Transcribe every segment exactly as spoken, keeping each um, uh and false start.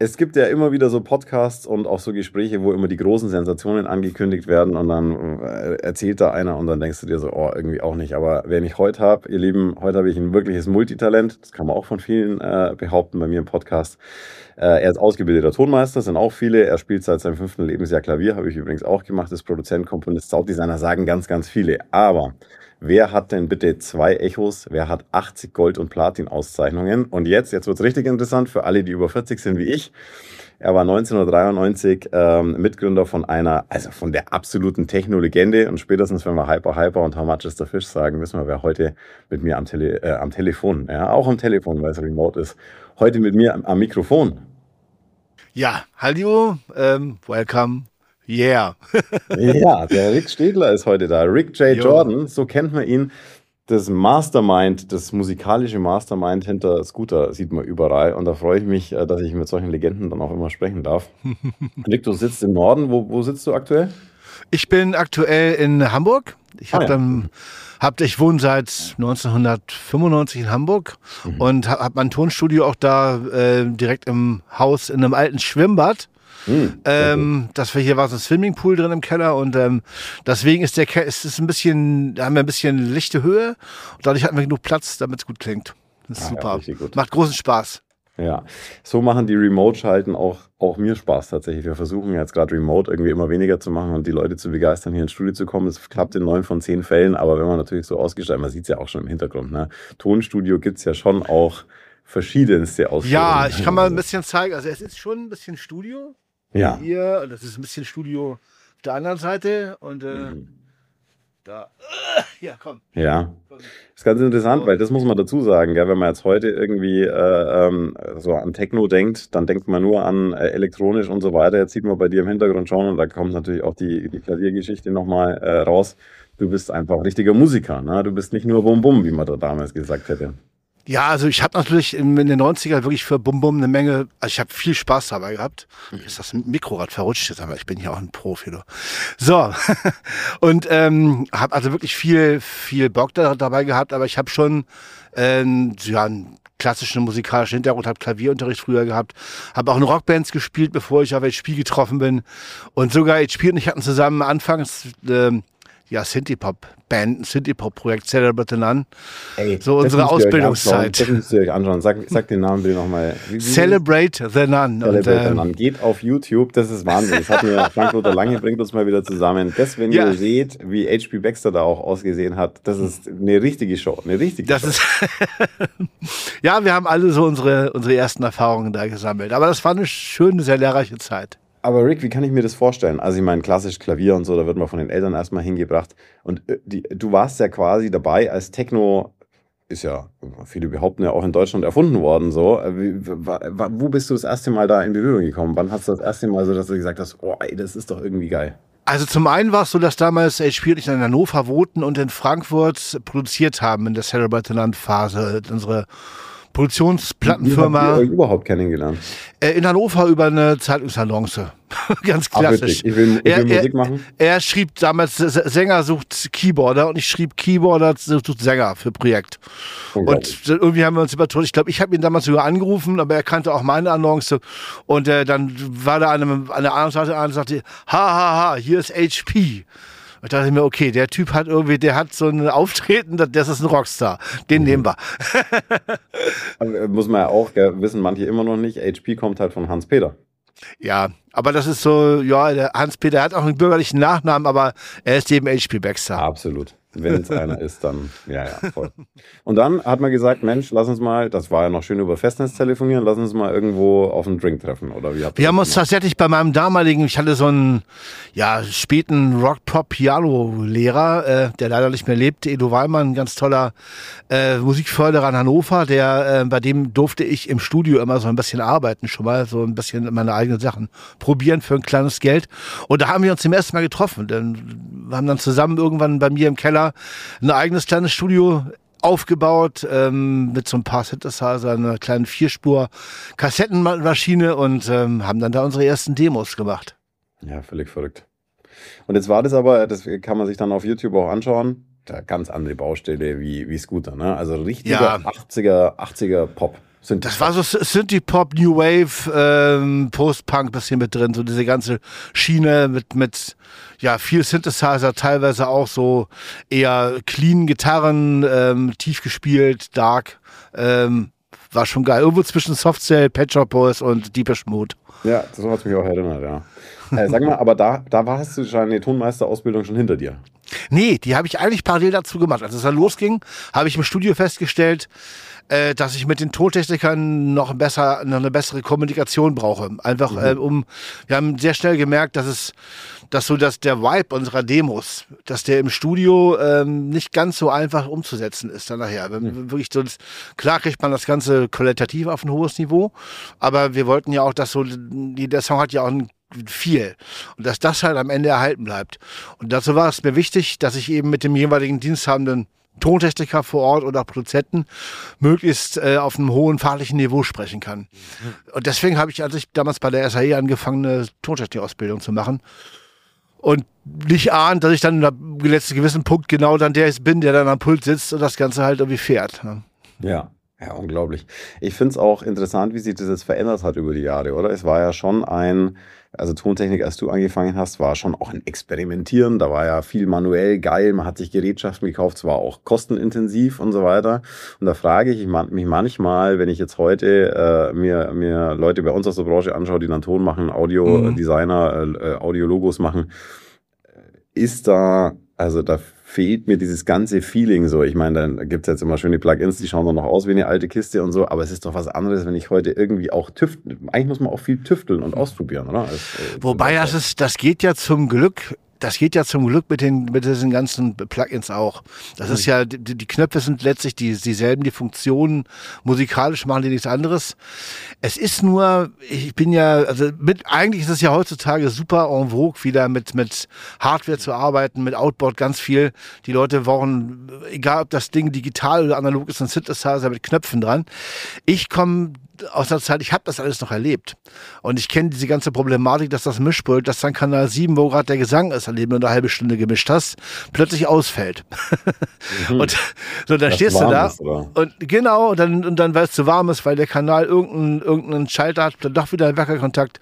Es gibt ja immer wieder so Podcasts und auch so Gespräche, wo immer die großen Sensationen angekündigt werden und dann äh, erzählt da einer und dann denkst du dir so, oh, irgendwie auch nicht. Aber wen ich heute habe, ihr Lieben, heute habe ich ein wirkliches Multitalent. Das kann man auch von vielen äh, behaupten bei mir im Podcast. Äh, er ist ausgebildeter Tonmeister, sind auch viele. Er spielt seit seinem fünften Lebensjahr Klavier, habe ich übrigens auch gemacht. Ist Produzent, Komponist, Sounddesigner, sagen ganz, ganz viele. Aber wer hat denn bitte zwei Echos? Wer hat achtzig Gold- und Platin-Auszeichnungen? Und jetzt, jetzt wird es richtig interessant für alle, die über vierzig sind wie ich. Er war neunzehnhundertdreiundneunzig ähm, Mitgründer von einer, also von der absoluten Techno-Legende. Und spätestens, wenn wir Hyper Hyper und How Much is the Fish sagen, wissen wir, wer heute mit mir am, Tele äh, am Telefon, ja, auch am Telefon, weil es remote ist, heute mit mir am, am Mikrofon. Ja, hallo, ähm, welcome. Yeah. Ja, der Rick Stedler ist heute da. Rick J. Jo. Jordan, so kennt man ihn. Das Mastermind, das musikalische Mastermind hinter Scooter sieht man überall. Und da freue ich mich, äh, dass ich mit solchen Legenden dann auch immer sprechen darf. Rick, du sitzt im Norden. Wo, wo sitzt du aktuell? Ich bin aktuell in Hamburg. Ich Ah, habe ja. dann, hab, ich wohne seit neunzehnhundertfünfundneunzig in Hamburg Mhm. und habe hab mein Tonstudio auch da äh, direkt im Haus in einem alten Schwimmbad. Hm, sehr gut. Ähm, das wir hier war so ein Swimmingpool drin im Keller und ähm, deswegen ist der Ke ist es ein bisschen, da haben wir ein bisschen lichte Höhe und dadurch hatten wir genug Platz, damit es gut klingt. Das ist Ah, ja, super. richtig gut. Macht großen Spaß. Ja, so machen die Remote-Schalten auch, auch mir Spaß tatsächlich. Wir versuchen jetzt gerade Remote irgendwie immer weniger zu machen und die Leute zu begeistern, hier ins Studio zu kommen. Es klappt in neun von zehn Fällen, aber wenn man natürlich so ausgestaltet, man sieht es ja auch schon im Hintergrund, ne? Tonstudio gibt es ja schon auch verschiedenste Ausführungen. Ja, ich kann mal ein bisschen zeigen. Also es ist schon ein bisschen Studio. Ja. Hier, und das ist ein bisschen Studio auf der anderen Seite. Und äh, Mhm. da. Ja, komm. Ja, ist ganz interessant, weil das muss man dazu sagen, gell? Wenn man jetzt heute irgendwie äh, ähm, so an Techno denkt, dann denkt man nur an äh, elektronisch und so weiter. Jetzt sieht man bei dir im Hintergrund schon und da kommt natürlich auch die, die Klaviergeschichte nochmal äh, raus. Du bist einfach richtiger Musiker, ne? Du bist nicht nur Bum Bum, wie man da damals gesagt hätte. Ja, also ich habe natürlich in, in den neunzigern wirklich für Bum Bum eine Menge, also ich habe viel Spaß dabei gehabt. Ist das Mikrorad verrutscht jetzt, aber ich bin hier auch ein Profi. Du. So, und ähm, habe also wirklich viel, viel Bock da, dabei gehabt, aber ich habe schon ähm, ja, einen klassischen musikalischen Hintergrund, habe Klavierunterricht früher gehabt, habe auch in Rockbands gespielt, bevor ich auf H P getroffen bin. Und sogar H P und ich hatten zusammen anfangs ähm, ja, Synthie-Pop-Band, ein Synthie-Pop-Projekt, Celebrate the Nun. Ey, So das unsere müsst ihr euch Ausbildungszeit. anschauen. Das müsst ihr euch anschauen. Sag, sag den Namen bitte nochmal. Wie- wie- Celebrate the Nun. Und, Celebrate ähm, Nun. Geht auf YouTube, das ist Wahnsinn. Das hat mir Frank-Lothar Lange, bringt uns mal wieder zusammen. Das, wenn Ja. ihr seht, wie H P Baxter da auch ausgesehen hat, das ist eine richtige Show. Eine richtige das Show. ist ja, wir haben alle so unsere, unsere ersten Erfahrungen da gesammelt. Aber das war eine schöne, sehr lehrreiche Zeit. Aber Rick, wie kann ich mir das vorstellen? Also ich meine, klassisch Klavier und so, da wird man von den Eltern erstmal hingebracht. Und äh, die, du warst ja quasi dabei, als Techno, ist ja, viele behaupten ja auch in Deutschland erfunden worden, so. Äh, wie- wa- wa- Wo bist du das erste Mal da in Berührung gekommen? Wann hast du das erste Mal so, dass du gesagt hast, oh ey, das ist doch irgendwie geil? Also zum einen war es so, dass damals H P und ich in Hannover wohnten und in Frankfurt produziert haben in der Celebrate the Nun Phase. Unsere Wie habt Produktionsplattenfirma ihr euch überhaupt kennengelernt? äh, in Hannover über eine Zeitungsannonce. Ganz Ach, klassisch. wirklich? Ich will, ich Er- will er- Musik machen? Er schrieb damals, S- Sänger sucht Keyboarder und ich schrieb Keyboarder sucht Sänger für Projekt. Unglaublich. Und irgendwie haben wir uns übertroffen. Ich glaube, ich habe ihn damals sogar angerufen, aber er kannte auch meine Annonce. Und äh, dann war da eine, an der anderen Seite einer und sagte, ha, ha, ha, hier ist H P. Und da dachte ich mir, okay, der Typ hat irgendwie, der hat so ein Auftreten, das ist ein Rockstar. Den Mhm. nehmen wir. Aber, äh, muss man ja auch, gell, wissen manche immer noch nicht, H P kommt halt von Hans-Peter. Ja, aber das ist so, ja, der Hans-Peter hat auch einen bürgerlichen Nachnamen, aber er ist eben H P Baxter. Absolut. Wenn es einer ist, dann, ja, ja, voll. Und dann hat man gesagt, Mensch, lass uns mal, das war ja noch schön über Festnetz telefonieren, lass uns mal irgendwo auf einen Drink treffen, oder wie habt ihr Wir haben das uns gemacht? tatsächlich bei meinem damaligen, ich hatte so einen ja, späten Rock-Pop-Piano-Lehrer, äh, der leider nicht mehr lebt, Edo Wallmann, ein ganz toller äh, Musikförderer in Hannover, der, äh, bei dem durfte ich im Studio immer so ein bisschen arbeiten, schon mal so ein bisschen meine eigenen Sachen probieren für ein kleines Geld. Und da haben wir uns zum ersten Mal getroffen. Denn wir haben dann zusammen irgendwann bei mir im Keller ein eigenes kleines Studio aufgebaut, ähm, mit so ein paar Synthesizer, einer kleinen Vierspur-Kassettenmaschine und ähm, haben dann da unsere ersten Demos gemacht. Ja, völlig verrückt. Und jetzt war das aber, das kann man sich dann auf YouTube auch anschauen, da ganz andere Baustelle wie, wie Scooter, ne? Also richtiger Ja. achtziger, achtziger Pop. Das war so Synthie-Pop, New Wave, ähm, Post-Punk bisschen mit drin, so diese ganze Schiene mit, mit ja, viel Synthesizer, teilweise auch so eher clean Gitarren, ähm, tief gespielt, dark, ähm, war schon geil. Irgendwo zwischen Softcell, Pet Shop Boys und Deepish Mode. Ja, das hat mich auch erinnert, ja. äh, sag mal, aber da, da warst du schon die Tonmeisterausbildung schon hinter dir? Nee, die habe ich eigentlich parallel dazu gemacht. Als es dann losging, habe ich im Studio festgestellt, äh, dass ich mit den Tontechnikern noch besser, noch eine bessere Kommunikation brauche. Einfach mhm. äh, um, wir haben sehr schnell gemerkt, dass es, dass so, dass der Vibe unserer Demos, dass der im Studio ähm, nicht ganz so einfach umzusetzen ist dann nachher. Mhm. Wirklich so, klar kriegt man das Ganze qualitativ auf ein hohes Niveau, aber wir wollten ja auch, dass so, der Song hat ja auch ein viel. Und dass das halt am Ende erhalten bleibt. Und dazu war es mir wichtig, dass ich eben mit dem jeweiligen diensthabenden Tontechniker vor Ort oder Produzenten möglichst äh, auf einem hohen fachlichen Niveau sprechen kann. Und deswegen habe ich, als ich damals bei der S A E angefangen, eine Tontechnik-Ausbildung zu machen. Und nicht ahnt, dass ich dann am letzten gewissen Punkt genau dann der bin, der dann am Pult sitzt und das Ganze halt irgendwie fährt. Ne? Ja. Ja, unglaublich. Ich finde es auch interessant, wie sich das jetzt verändert hat über die Jahre, oder? Es war ja schon ein, also Tontechnik, als du angefangen hast, war schon auch ein Experimentieren. Da war ja viel manuell, geil, man hat sich Gerätschaften gekauft, es war auch kostenintensiv und so weiter. Und da frage ich mich manchmal, wenn ich jetzt heute äh, mir, mir Leute bei uns aus der Branche anschaue, die dann Ton machen, Audiodesigner, mhm. äh, Audiologos machen, ist da, also da fehlt mir dieses ganze Feeling so. Ich meine, dann gibt es jetzt immer schöne Plugins, die schauen dann noch aus wie eine alte Kiste und so, aber es ist doch was anderes, wenn ich heute irgendwie auch tüfteln, eigentlich muss man auch viel tüfteln und ausprobieren, oder? Als, äh, Wobei das ist, das geht ja zum Glück, das geht ja zum Glück mit den, mit diesen ganzen Plugins auch. Das ist ja, die, die Knöpfe sind letztlich die, dieselben, die Funktionen, musikalisch machen die nichts anderes. Es ist nur, ich bin ja, also mit, eigentlich ist es ja heutzutage super en vogue, wieder mit, mit Hardware zu arbeiten, mit Outboard ganz viel. Die Leute brauchen, egal ob das Ding digital oder analog ist, ein Synthesizer mit Knöpfen dran. Ich komme aus der Zeit, ich habe das alles noch erlebt. Und ich kenne diese ganze Problematik, dass das Mischpult, das dann Kanal sieben, wo gerade der Gesang ist, an dem du eine halbe Stunde gemischt hast, plötzlich ausfällt. Mhm. Und so, dann das stehst du da ist, und genau, und dann, und dann, weil es zu warm ist, weil der Kanal irgendeinen, irgendeinen Schalter hat, dann doch wieder ein Wackelkontakt.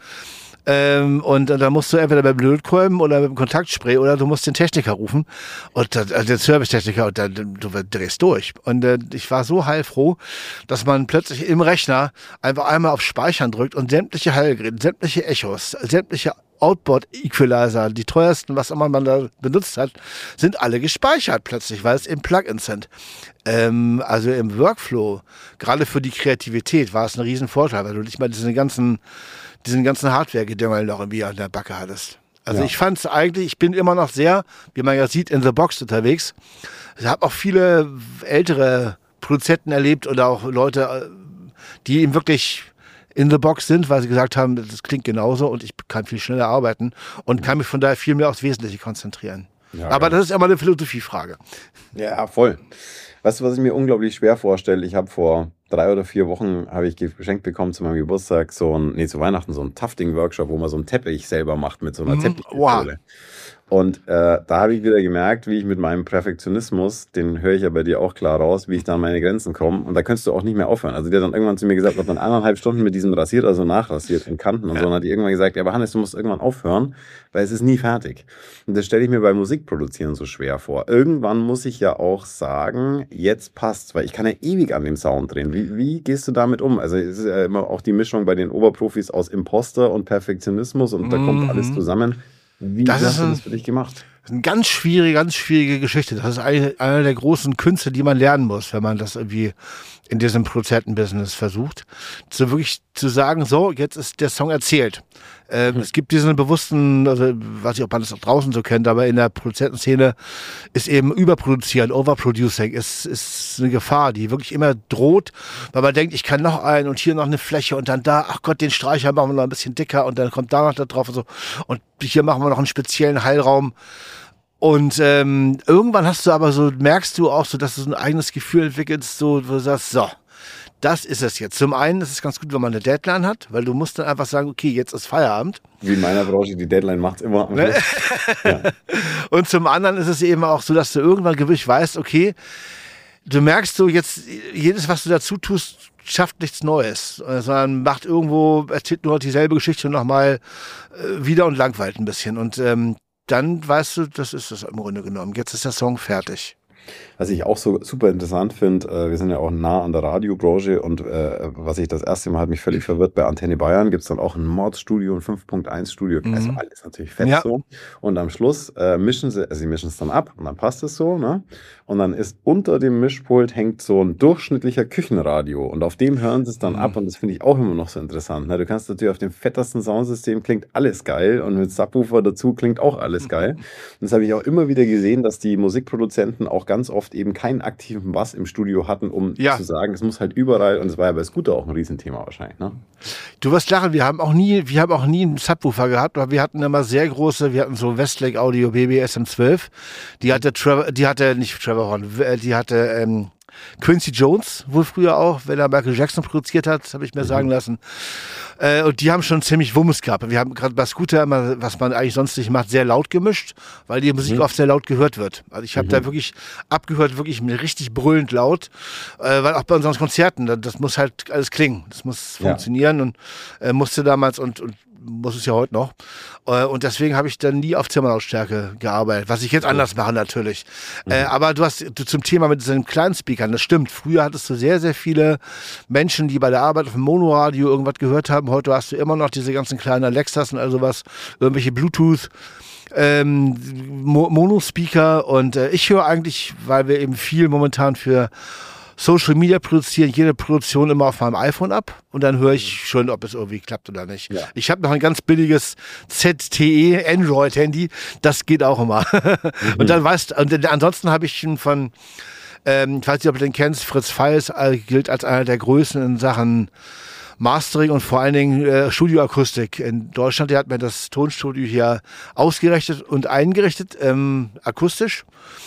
Ähm, und äh, dann musst du entweder beim Lötkolben oder mit dem Kontaktspray oder du musst den Techniker rufen und äh, also den Servicetechniker und dann du drehst durch. Und äh, ich war so heilfroh, dass man plötzlich im Rechner einfach einmal auf Speichern drückt und sämtliche Heilgeräte, sämtliche Echos, sämtliche Outboard-Equalizer, die teuersten, was immer man da benutzt hat, sind alle gespeichert plötzlich, weil es eben Plugins sind. Ähm, also im Workflow, gerade für die Kreativität, war es ein Riesenvorteil, weil du nicht mal diesen ganzen diesen ganzen Hardware-Gedöngel noch irgendwie an der Backe hattest. Also ja. Ich fand es eigentlich, ich bin immer noch sehr, wie man ja sieht, in the box unterwegs. Ich habe auch viele ältere Produzenten erlebt oder auch Leute, die eben wirklich in the box sind, weil sie gesagt haben, das klingt genauso und ich kann viel schneller arbeiten und kann mich von daher viel mehr aufs Wesentliche konzentrieren. Ja, Aber ja. das ist immer eine Philosophiefrage. Ja, voll. Weißt du, was ich mir unglaublich schwer vorstelle? Ich habe vor drei oder vier Wochen habe ich geschenkt bekommen zu meinem Geburtstag so ein, nee, zu Weihnachten so ein Tufting-Workshop, wo man so einen Teppich selber macht mit so einer mhm. Teppichpistole. Wow. Und äh, da habe ich wieder gemerkt, wie ich mit meinem Perfektionismus, den höre ich ja bei dir auch klar raus, wie ich da an meine Grenzen komme. Und da könntest du auch nicht mehr aufhören. Also die hat dann irgendwann zu mir gesagt, hat dann eineinhalb Stunden mit diesem Rasierer, also nachrasiert in Kanten und ja. so. Und hat die irgendwann gesagt, ja, aber Hannes, du musst irgendwann aufhören, weil es ist nie fertig. Und das stelle ich mir bei Musikproduzieren so schwer vor. Irgendwann muss ich ja auch sagen, jetzt passt's, weil ich kann ja ewig an dem Sound drehen. Wie, wie gehst du damit um? Also es ist ja immer auch die Mischung bei den Oberprofis aus Imposter und Perfektionismus und mhm. da kommt alles zusammen. Wie das hast du das für dich gemacht? Eine ganz schwierige, ganz schwierige Geschichte. Das ist eine, eine der großen Künste, die man lernen muss, wenn man das irgendwie in diesem Produzentenbusiness versucht. So wirklich zu sagen, so, jetzt ist der Song erzählt. Ähm, mhm. Es gibt diesen bewussten, also weiß ich, ob man das auch draußen so kennt, aber in der Produzentenszene ist eben Überproduzieren, Overproducing ist, ist eine Gefahr, die wirklich immer droht, weil man denkt, ich kann noch einen und hier noch eine Fläche und dann da, ach Gott, den Streicher machen wir noch ein bisschen dicker und dann kommt da noch da drauf und so. Und hier machen wir noch einen speziellen Heilraum. Und ähm, irgendwann hast du aber so, merkst du auch so, dass du so ein eigenes Gefühl entwickelst, so, wo du sagst, so, das ist es jetzt. Zum einen ist es ganz gut, wenn man eine Deadline hat, weil du musst dann einfach sagen, okay, jetzt ist Feierabend. Wie in meiner Branche, die Deadline macht's immer. Ne? Ja. Und zum anderen ist es eben auch so, dass du irgendwann gewiss weißt, okay, du merkst so jetzt, jedes, was du dazu tust, schafft nichts Neues, sondern macht irgendwo, erzählt nur dieselbe Geschichte nochmal äh, wieder und langweilt ein bisschen. Und ähm, dann weißt du, das ist es im Grunde genommen. Jetzt ist der Song fertig. Was ich auch so super interessant finde, äh, wir sind ja auch nah an der Radiobranche und äh, was ich das erste Mal hat mich völlig verwirrt, bei Antenne Bayern gibt es dann auch ein Mod-Studio, ein fünf Punkt eins Studio, mhm. also alles natürlich fett ja. so. Und am Schluss äh, mischen sie, also sie mischen es dann ab und dann passt es so, ne? Und dann ist unter dem Mischpult hängt so ein durchschnittlicher Küchenradio und auf dem hören sie es dann mhm. ab und das finde ich auch immer noch so interessant. Ne? Du kannst natürlich auf dem fettesten Soundsystem klingt alles geil und mit Subwoofer dazu klingt auch alles geil. Und das habe ich auch immer wieder gesehen, dass die Musikproduzenten auch ganz oft eben keinen aktiven Bass im Studio hatten, um ja. zu sagen, es muss halt überall, und es war ja bei Scooter auch ein Riesenthema wahrscheinlich, ne? Du wirst lachen, wir haben auch nie, wir haben auch nie einen Subwoofer gehabt, aber wir hatten immer sehr große, wir hatten so Westlake Audio B B S M zwölf, die hatte Trevor, die hatte, nicht Trevor Horn, die hatte, ähm, Quincy Jones, wohl früher auch, wenn er Michael Jackson produziert hat, habe ich mir mhm. sagen lassen. Äh, und die haben schon ziemlich Wumms gehabt. Wir haben gerade bei Scooter immer, was man eigentlich sonst nicht macht, sehr laut gemischt, weil die Musik mhm. oft sehr laut gehört wird. Also ich habe mhm. da wirklich abgehört, wirklich richtig brüllend laut, äh, weil auch bei unseren Konzerten, das muss halt alles klingen, das muss ja. funktionieren und äh, musste damals und, und muss es ja heute noch. Und deswegen habe ich dann nie auf Zimmerlautstärke gearbeitet, was ich jetzt anders mache natürlich. Mhm. Äh, aber du hast du, zum Thema mit diesen kleinen Speakern, das stimmt. Früher hattest du sehr, sehr viele Menschen, die bei der Arbeit auf dem Monoradio irgendwas gehört haben. Heute hast du immer noch diese ganzen kleinen Alexas und all sowas, irgendwelche Bluetooth ähm, Mo- Monospeaker. Und äh, ich höre eigentlich, weil wir eben viel momentan für Social Media produzieren, jede Produktion immer auf meinem iPhone ab und dann höre ich schon, ob es irgendwie klappt oder nicht. Ja. Ich habe noch ein ganz billiges Z T E Android-Handy, das geht auch immer. Mhm. Und dann weißt und ansonsten habe ich von, ähm, ich weiß nicht, ob du den kennst, Fritz Feils äh, gilt als einer der Größten in Sachen Mastering und vor allen Dingen äh, Studioakustik in Deutschland. Der hat mir das Tonstudio hier ausgerichtet und eingerichtet, ähm, akustisch.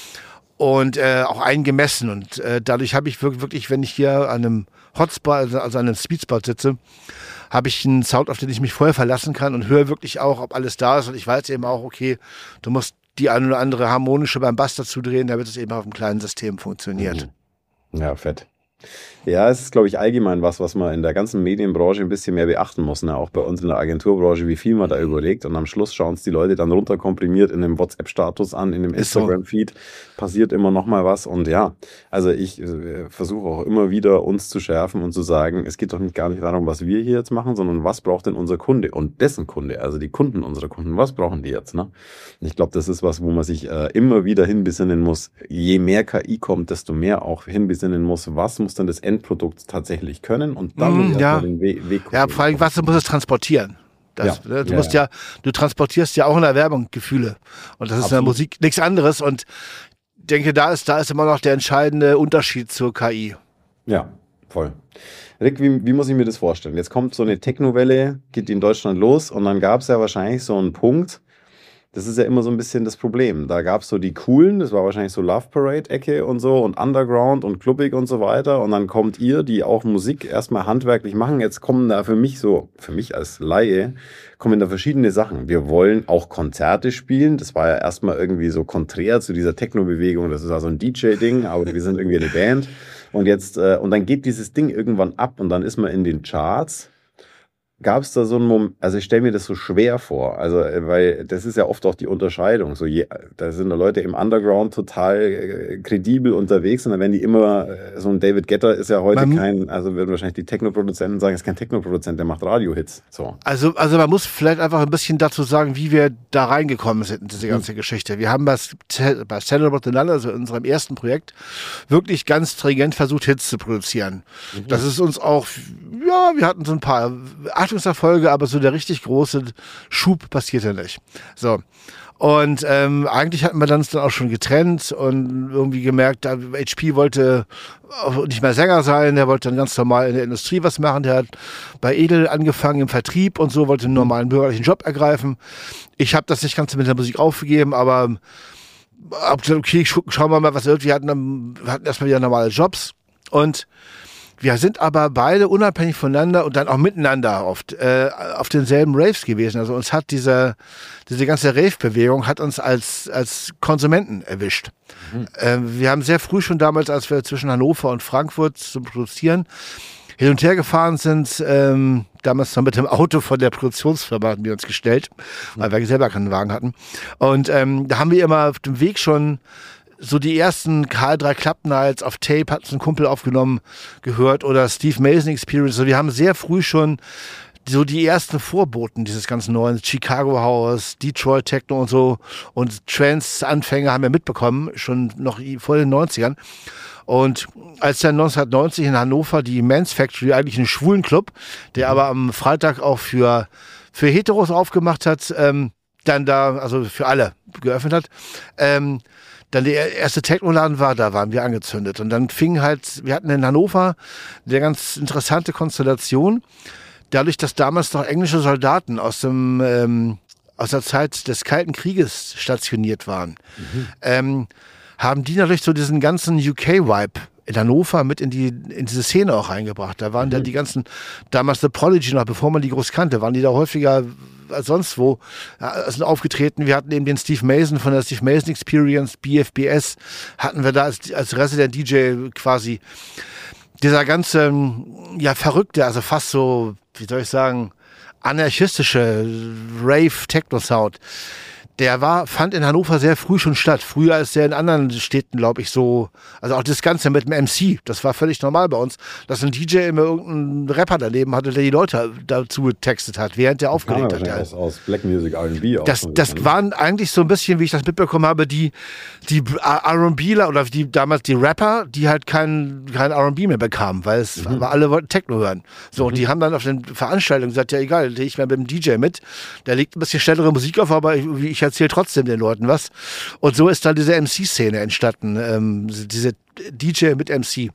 Und äh, auch eingemessen. Und äh, dadurch habe ich wirklich, wenn ich hier an einem Hotspot, also an einem Speedspot sitze, habe ich einen Sound, auf den ich mich voll verlassen kann und höre wirklich auch, ob alles da ist. Und ich weiß eben auch, okay, du musst die eine oder andere harmonische beim Bass dazu drehen, damit es eben auf einem kleinen System funktioniert. Ja, fett. Ja, es ist, glaube ich, allgemein was, was man in der ganzen Medienbranche ein bisschen mehr beachten muss. Ne? Auch bei uns in der Agenturbranche, wie viel man da überlegt. Und am Schluss schauen es die Leute dann runterkomprimiert in dem WhatsApp-Status an, in dem Instagram-Feed. Passiert immer noch mal was. Und ja, also ich äh, versuche auch immer wieder, uns zu schärfen und zu sagen, es geht doch nicht gar nicht darum, was wir hier jetzt machen, sondern was braucht denn unser Kunde und dessen Kunde, also die Kunden unserer Kunden, was brauchen die jetzt? Ne? Und ich glaube, das ist was, wo man sich äh, immer wieder hinbesinnen muss. Je mehr K I kommt, desto mehr auch hinbesinnen muss, was muss denn das Endprodukt tatsächlich können und dann mm, muss ja. den We- Weg Ja, vor allem, was muss es transportieren? Das, ja. Du musst ja, ja, du transportierst ja auch in der Werbung Gefühle. Und das ist Absolut. in der Musik nichts anderes. Und ich denke, da ist, da ist immer noch der entscheidende Unterschied zur K I. Ja, voll. Rick, wie, wie muss ich mir das vorstellen? Jetzt kommt so eine Technowelle, geht in Deutschland los und dann gab es ja wahrscheinlich so einen Punkt. Das ist ja immer so ein bisschen das Problem. Da gab es so die coolen, das war wahrscheinlich so Love Parade-Ecke und so und Underground und clubbig und so weiter. Und dann kommt ihr, die auch Musik erstmal handwerklich machen. Jetzt kommen da für mich so, für mich als Laie, kommen da verschiedene Sachen. Wir wollen auch Konzerte spielen. Das war ja erstmal irgendwie so konträr zu dieser Techno-Bewegung. Das ist also ein D J-Ding, aber wir sind irgendwie eine Band. Und jetzt, äh, und dann geht dieses Ding irgendwann ab und dann ist man in den Charts. Gab es da so einen Moment, also ich stelle mir das so schwer vor, also weil das ist ja oft auch die Unterscheidung, so je, da sind da Leute im Underground total äh, kredibel unterwegs und dann werden die immer, äh, so ein David Guetta ist ja heute man, kein, also würden wahrscheinlich die Techno-Produzenten sagen, ist kein Techno-Produzent, der macht Radio-Hits. So. Also, also man muss vielleicht einfach ein bisschen dazu sagen, wie wir da reingekommen sind in diese ganze hm. Geschichte. Wir haben bei, bei Celebrate the Null, also in unserem ersten Projekt, wirklich ganz stringent versucht, Hits zu produzieren. Mhm. Das ist uns auch, ja, wir hatten so ein paar Erfolge, aber so der richtig große Schub passierte nicht. So. Und ähm, eigentlich hatten wir uns dann auch schon getrennt und irgendwie gemerkt, H P wollte nicht mehr Sänger sein, der wollte dann ganz normal in der Industrie was machen, der hat bei Edel angefangen im Vertrieb und so, wollte einen normalen bürgerlichen Job ergreifen. Ich habe das nicht ganz mit der Musik aufgegeben, aber hab gesagt, okay, schauen wir mal, was wird. Wir hatten, wir hatten erstmal wieder normale Jobs und wir sind aber beide unabhängig voneinander und dann auch miteinander oft äh, auf denselben Raves gewesen. Also uns hat diese, diese ganze Rave-Bewegung hat uns als, als Konsumenten erwischt. Mhm. Äh, wir haben sehr früh schon damals, als wir zwischen Hannover und Frankfurt zum Produzieren, hin und her gefahren sind. Ähm, damals noch mit dem Auto von der Produktionsfirma hatten wir uns gestellt, weil wir selber keinen Wagen hatten. Und ähm, da haben wir immer auf dem Weg schon so die ersten K L drei Club Nights auf Tape, hat uns ein Kumpel aufgenommen, gehört, oder Steve Mason Experience. Also wir haben sehr früh schon so die ersten Vorboten dieses ganzen neuen Chicago House, Detroit Techno und so und Trance-Anfänge haben wir mitbekommen, schon noch vor den neunzigern. Und als dann neunzehnhundertneunzig in Hannover die Men's Factory, eigentlich ein schwulen Club, der aber am Freitag auch für, für Heteros aufgemacht hat, ähm, dann da, also für alle geöffnet hat, ähm, dann der erste Technoladen war, da waren wir angezündet. Und dann fing halt, wir hatten in Hannover eine ganz interessante Konstellation, dadurch, dass damals noch englische Soldaten aus dem ähm, aus der Zeit des Kalten Krieges stationiert waren, mhm. ähm, haben die natürlich so diesen ganzen U K-Vibe in Hannover mit in die in diese Szene auch reingebracht. Da waren mhm. dann die ganzen, damals The Prodigy noch, bevor man die groß kannte, waren die da häufiger als sonst wo ja, sind aufgetreten. Wir hatten eben den Steve Mason von der Steve Mason Experience, B F B S, hatten wir da als, als Resident D J quasi. Dieser ganze, ja, verrückte, also fast so, wie soll ich sagen, anarchistische Rave-Techno-Sound, der war, fand in Hannover sehr früh schon statt. Früher als der in anderen Städten, glaube ich, so, also auch das Ganze mit dem M C, das war völlig normal bei uns, dass ein D J immer irgendeinen Rapper daneben hatte, der die Leute dazu getextet hat, während der aufgelegt hat. Aus, aus Black Music, R and B. Das, das waren eigentlich so ein bisschen, wie ich das mitbekommen habe, die, die R und Bler oder die damals die Rapper, die halt kein, kein R und B mehr bekamen, weil es mhm. aber alle wollten Techno hören. So, mhm. und die haben dann auf den Veranstaltungen gesagt, ja egal, da ich mal mit dem D J mit, der legt ein bisschen schnellere Musik auf, aber ich, ich erzähle trotzdem den Leuten was. Und so ist dann diese M C-Szene entstanden, ähm, diese D J mit M C.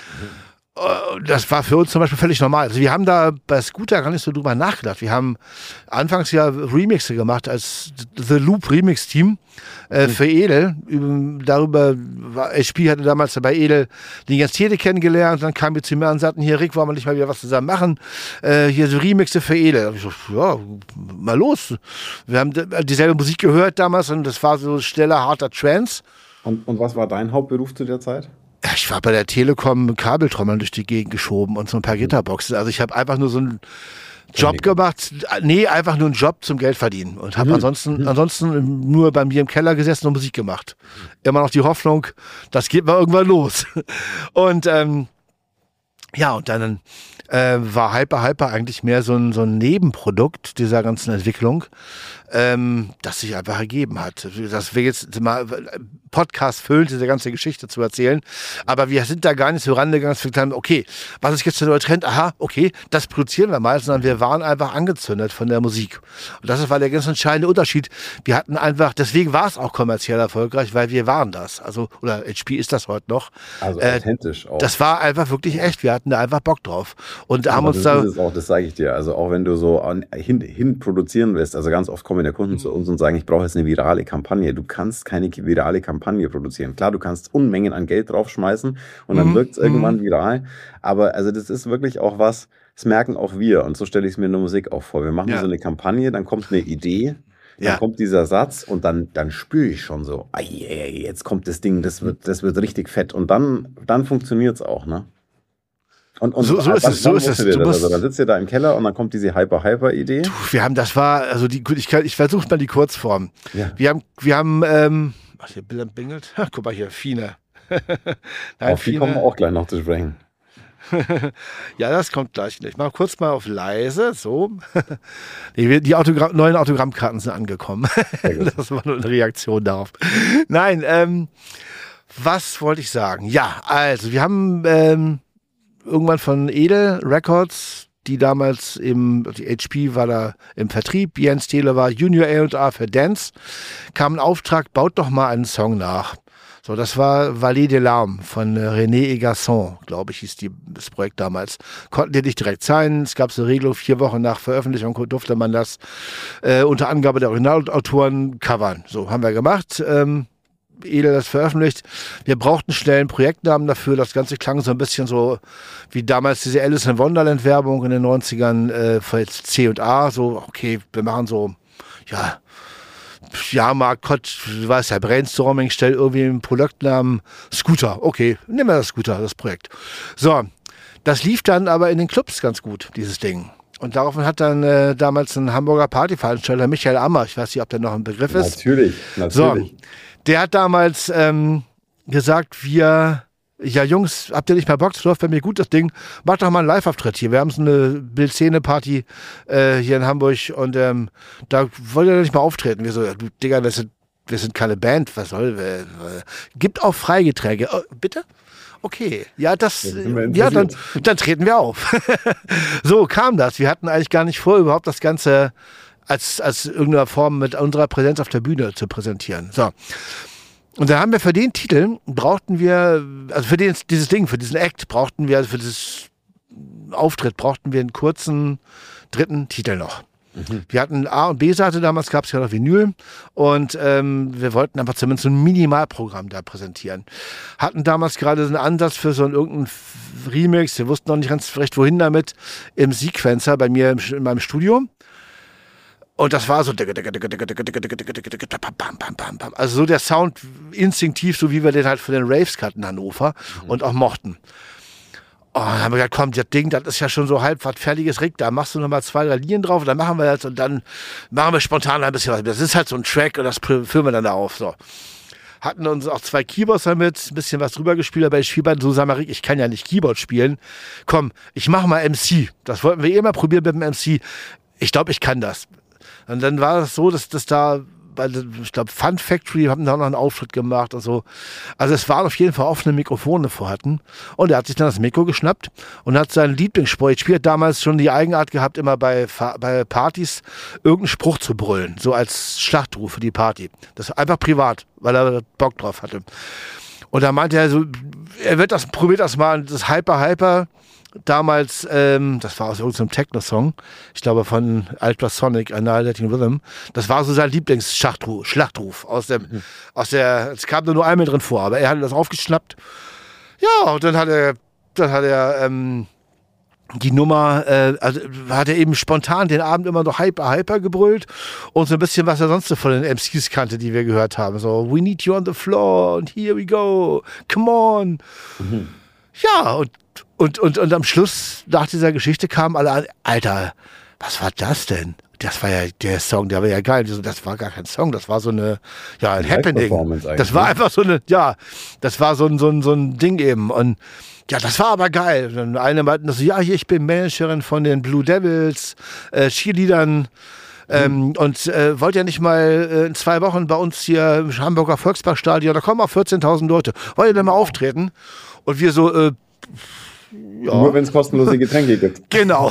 Mhm. Das war für uns zum Beispiel völlig normal. Also wir haben da bei Scooter gar nicht so drüber nachgedacht. Wir haben anfangs ja Remixe gemacht als The Loop Remix Team äh, mhm. für Edel. Darüber war, H P hatte damals bei Edel die Gastjede kennengelernt. Dann kamen wir zu mir und sagten, hier Rick, wollen wir nicht mal wieder was zusammen machen? Äh, hier so Remixe für Edel. Da hab ich so, ja, mal los. Wir haben dieselbe Musik gehört damals und das war so schneller, harter Trance. Und, und was war dein Hauptberuf zu der Zeit? Ich war bei der Telekom Kabeltrommeln durch die Gegend geschoben und so ein paar Gitterboxen. Also ich habe einfach nur so einen Job gemacht. Nee, einfach nur einen Job zum Geld verdienen. Und habe mhm. ansonsten, mhm. ansonsten nur bei mir im Keller gesessen und Musik gemacht. Immer noch die Hoffnung, das geht mal irgendwann los. Und ähm, ja, und dann äh, war Hyper Hyper eigentlich mehr so ein, so ein Nebenprodukt dieser ganzen Entwicklung, ähm, das sich einfach ergeben hat. Das wäre jetzt mal Podcast füllt, diese ganze Geschichte zu erzählen. Aber wir sind da gar nicht so rangegangen, dass wir gesagt haben, okay, was ist jetzt der neue Trend? Aha, okay, das produzieren wir mal, sondern wir waren einfach angezündet von der Musik. Und das war der ganz entscheidende Unterschied. Wir hatten einfach, deswegen war es auch kommerziell erfolgreich, weil wir waren das. Also, oder H P ist das heute noch. Also authentisch äh, auch. Das war einfach wirklich echt. Wir hatten da einfach Bock drauf. Und aber haben uns das da. Ist es auch, das sage ich dir. Also auch wenn du so an, hin, hin produzieren willst, also ganz oft kommen der Kunden mhm. zu uns und sagen, ich brauche jetzt eine virale Kampagne. Du kannst keine virale Kampagne produzieren. Klar, du kannst Unmengen an Geld draufschmeißen und dann mhm. wirkt es irgendwann viral. Aber also das ist wirklich auch was, das merken auch wir. Und so stelle ich es mir in der Musik auch vor. Wir machen ja. so eine Kampagne, dann kommt eine Idee, dann ja. kommt dieser Satz und dann, dann spüre ich schon so, ai, ai, jetzt kommt das Ding, das wird, das wird richtig fett. Und dann, dann funktioniert es auch, ne? Und, und so, so ist es. So ist es. Du also, dann sitzt ihr da im Keller und dann kommt diese Hyper-Hyper-Idee. Wir haben, das war, also die, ich, ich versuche mal die Kurzform. Ja. Wir haben, wir haben, ähm, ach, hier Bill bingelt. Guck mal hier, Fine. Nein, auf die Fine. Kommen wir auch gleich noch zu sprechen. Ja, das kommt gleich. Ich mache kurz mal auf leise, so. Die, die Autogramm, neuen Autogrammkarten sind angekommen. Das war nur eine Reaktion darauf. Nein, ähm, was wollte ich sagen? Ja, also wir haben ähm, irgendwann von Edel Records, die damals im, die H P war da im Vertrieb, Jens Tele war Junior A und R für Dance, kam ein Auftrag, baut doch mal einen Song nach. So, das war Vallée des Larmes von René Egarson, glaube ich, hieß die, das Projekt damals. Konnten die nicht direkt sein. Es gab so eine Regelung, vier Wochen nach Veröffentlichung durfte man das äh, unter Angabe der Originalautoren covern. So, haben wir gemacht. Ähm, Edel das veröffentlicht. Wir brauchten schnell einen Projektnamen dafür. Das Ganze klang so ein bisschen so wie damals diese Alice in Wonderland Werbung in den neunzigern äh, für C und A. So, okay, wir machen so, ja, ja, Mark Kott, du weißt ja, Brainstorming, stell irgendwie einen Projektnamen Scooter. Okay, nehmen wir das Scooter, das Projekt. So, Das lief dann aber in den Clubs ganz gut, dieses Ding. Und daraufhin hat dann äh, damals ein Hamburger Partyveranstalter, Michael Ammer, ich weiß nicht, ob der noch ein Begriff ist. Natürlich, natürlich. So, der hat damals ähm, gesagt, wir, ja Jungs, habt ihr nicht mehr Bock, das läuft bei mir gut, das Ding, macht doch mal einen Live-Auftritt hier. Wir haben so eine Bild-Szene-Party äh, hier in Hamburg und ähm, da wollt ihr nicht mal auftreten. Wir so, ja, du Digga, wir sind, wir sind keine Band, was soll, wir, äh, gibt auch Freigetränke. Oh, bitte? Okay, ja, das, ja, dann, dann treten wir auf. So kam das. Wir hatten eigentlich gar nicht vor, überhaupt das Ganze als, als irgendeiner Form mit unserer Präsenz auf der Bühne zu präsentieren. So. Und da haben wir für den Titel, brauchten wir, also für den, dieses Ding, für diesen Act, brauchten wir, also für dieses Auftritt, brauchten wir einen kurzen dritten Titel noch. Mhm. Wir hatten A- und B-Seite, damals gab es ja noch Vinyl und ähm, wir wollten einfach zumindest so ein Minimalprogramm da präsentieren. Hatten damals gerade so einen Ansatz für so einen irgendeinen Remix, wir wussten noch nicht ganz recht wohin damit, im Sequencer bei mir im, in meinem Studio. Und das war so, also so der Sound instinktiv, so wie wir den halt von den Raves kannten in Hannover mhm. und auch mochten. Oh, dann haben wir gesagt, komm, das Ding, das ist ja schon so halb was fertiges Rick, da machst du nochmal zwei, drei Linien drauf, dann machen wir das und dann machen wir spontan ein bisschen was. Das ist halt so ein Track und das führen wir dann da auf. So. Hatten uns auch zwei Keyboards damit, ein bisschen was drüber gespielt, aber ich spiele bei so, sag mal, Rick, ich kann ja nicht Keyboard spielen. Komm, ich mache mal M C. Das wollten wir eh mal probieren mit dem M C. Ich glaube, ich kann das. Und dann war es so, dass das da, ich glaube, Fun Factory haben da noch einen Auftritt gemacht und so. Also es waren auf jeden Fall offene Mikrofone vorhanden. Und er hat sich dann das Mikro geschnappt und hat seinen Lieblingsspruch, ich spiele damals schon die Eigenart gehabt, immer bei, bei Partys irgendeinen Spruch zu brüllen, so als Schlachtruf für die Party. Das war einfach privat, weil er Bock drauf hatte. Und da meinte er so, er wird das, probiert das mal, das Hyper Hyper. Damals, ähm, das war aus irgendeinem Techno-Song, ich glaube von Ultrasonic, Annihilating Rhythm, das war so sein Lieblingsschlachtruf, Schlachtruf aus dem, mhm. aus der, es kam nur einmal drin vor, aber er hatte das aufgeschnappt. Ja, und dann hat er, dann hat er, ähm, die Nummer, äh, also hat er eben spontan den Abend immer noch Hyper, Hyper gebrüllt und so ein bisschen, was er sonst so von den M Cs kannte, die wir gehört haben. So, we need you on the floor and here we go, come on. Mhm. Ja, und Und, und, und am Schluss, nach dieser Geschichte, kamen alle an, Alter, was war das denn? Das war ja der Song, der war ja geil. Das war gar kein Song, das war so eine, ja, ein Happening. Das war einfach so eine, ja, das war so ein, so ein, so ein Ding eben. Und ja, das war aber geil. Und eine meinten so, ja, hier, ich bin Managerin von den Blue Devils, äh, Cheerleadern. Ähm, und äh, wollt ihr nicht mal äh, in zwei Wochen bei uns hier im Hamburger Volksparkstadion, da kommen auch vierzehntausend Leute, wollt ihr denn mal auftreten? Und wir so, äh, ja. Nur wenn es kostenlose Getränke gibt. Genau.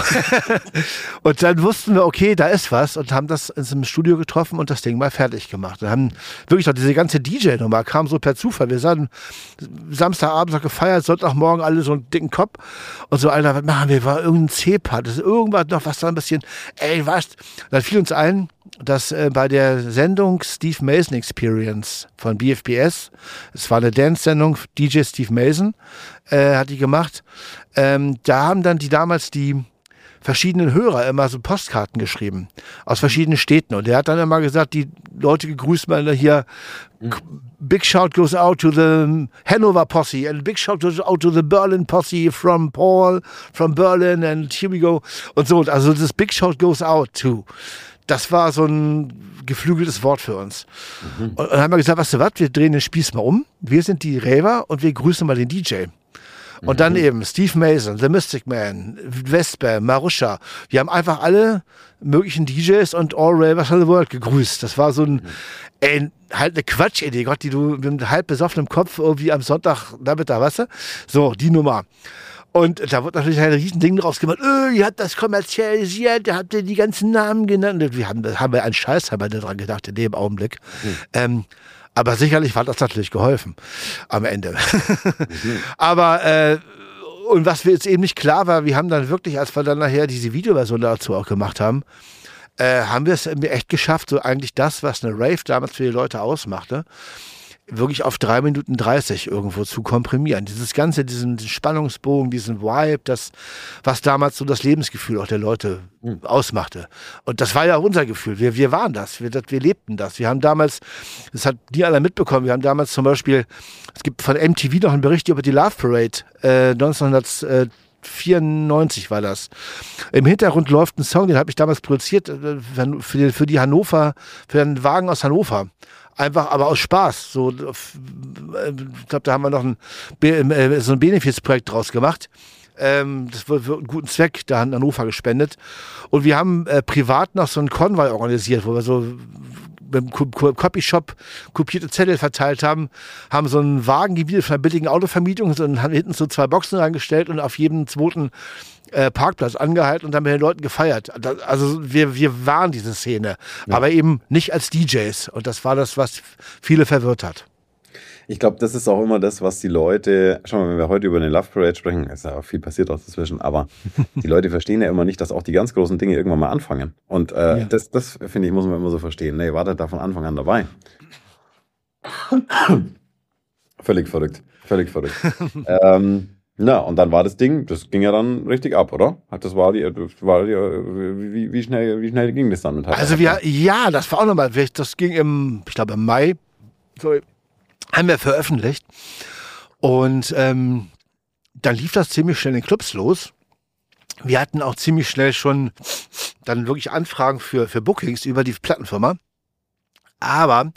Und dann wussten wir, okay, da ist was und haben das im Studio getroffen und das Ding mal fertig gemacht. Wir haben wirklich noch diese ganze D J-Nummer kam so per Zufall. Wir sahen Samstagabend noch gefeiert, Sonntagmorgen alle so einen dicken Kopf und so, Alter, was machen wir? War irgendein C-Part, das ist irgendwas noch, was da ein bisschen, ey, was? Dann fiel uns ein, dass äh, bei der Sendung Steve Mason Experience von B F B S, es war eine Dance-Sendung, D J Steve Mason äh, hat die gemacht, ähm, da haben dann die damals die verschiedenen Hörer immer so Postkarten geschrieben aus verschiedenen Städten und der hat dann immer gesagt, die Leute gegrüßt mal hier, mhm. Big shout goes out to the Hanover Posse and big shout goes out to the Berlin Posse from Paul, from Berlin and here we go und so, also das Big shout goes out to. Das war so ein geflügeltes Wort für uns. Mhm. Und dann haben wir gesagt, weißt du was, wir drehen den Spieß mal um. Wir sind die Raver und wir grüßen mal den D J. Und mhm. dann eben Steve Mason, The Mystic Man, Vesper, Marusha. Wir haben einfach alle möglichen D Js und All Ravers of the World gegrüßt. Das war so ein, mhm. ey, halt eine Quatschidee, Gott, die du mit einem halb besoffenen Kopf irgendwie am Sonntag, damit da, weißt du? So, die Nummer. Und da wurde natürlich ein riesen Ding draus gemacht. Oh, ihr habt das kommerzialisiert, da habt ihr die ganzen Namen genannt. Wir haben, haben wir einen Scheiß haben wir daran gedacht in dem Augenblick. Mhm. Ähm, aber sicherlich hat das natürlich geholfen am Ende. Mhm. Aber äh, und was wir jetzt eben nicht klar war, wir haben dann wirklich, als wir dann nachher diese Videoversion dazu auch gemacht haben, äh, haben wir es echt geschafft, so eigentlich das, was eine Rave damals für die Leute ausmachte, wirklich auf drei Minuten dreißig irgendwo zu komprimieren. Dieses Ganze, diesen Spannungsbogen, diesen Vibe, das, was damals so das Lebensgefühl auch der Leute mhm. ausmachte. Und das war ja unser Gefühl. Wir, wir waren das. Wir, das. wir lebten das. Wir haben damals, das hat die alle mitbekommen, wir haben damals zum Beispiel, es gibt von M T V noch einen Bericht über die Love Parade äh, neunzehnhundertvierundachtzig vierundneunzig war das. Im Hintergrund läuft ein Song, den habe ich damals produziert äh, für die, für die Hannover, für den Wagen aus Hannover. Einfach, aber aus Spaß. So, ich glaube, da haben wir noch ein, Be- so ein Benefizprojekt draus gemacht. Ähm, das wird für einen guten Zweck da in Hannover gespendet. Und wir haben äh, privat noch so einen Konvoi organisiert, wo wir so mit dem Copyshop kopierte Zettel verteilt haben, haben so einen Wagen gemietet von einer billigen Autovermietung und haben hinten so zwei Boxen reingestellt und auf jedem zweiten äh, Parkplatz angehalten und haben mit den Leuten gefeiert. Das, also wir, wir waren diese Szene, ja. aber eben nicht als D Js. Und das war das, was viele verwirrt hat. Ich glaube, das ist auch immer das, was die Leute, schau mal, wenn wir heute über eine Love Parade sprechen, ist ja auch viel passiert auch dazwischen, aber die Leute verstehen ja immer nicht, dass auch die ganz großen Dinge irgendwann mal anfangen. Und äh, ja. das, das finde ich, muss man immer so verstehen. Nee, wartet da von Anfang an dabei. Völlig verrückt, völlig verrückt. ähm, na, und dann war das Ding, das ging ja dann richtig ab, oder? Das war die, das war die wie, wie, schnell, wie schnell ging das dann mit Hyper? Also wir, ja, das war auch nochmal, das ging im, ich glaube im Mai, sorry, haben wir veröffentlicht und ähm, dann lief das ziemlich schnell in den Clubs los. Wir hatten auch ziemlich schnell schon dann wirklich Anfragen für, für Bookings über die Plattenfirma, aber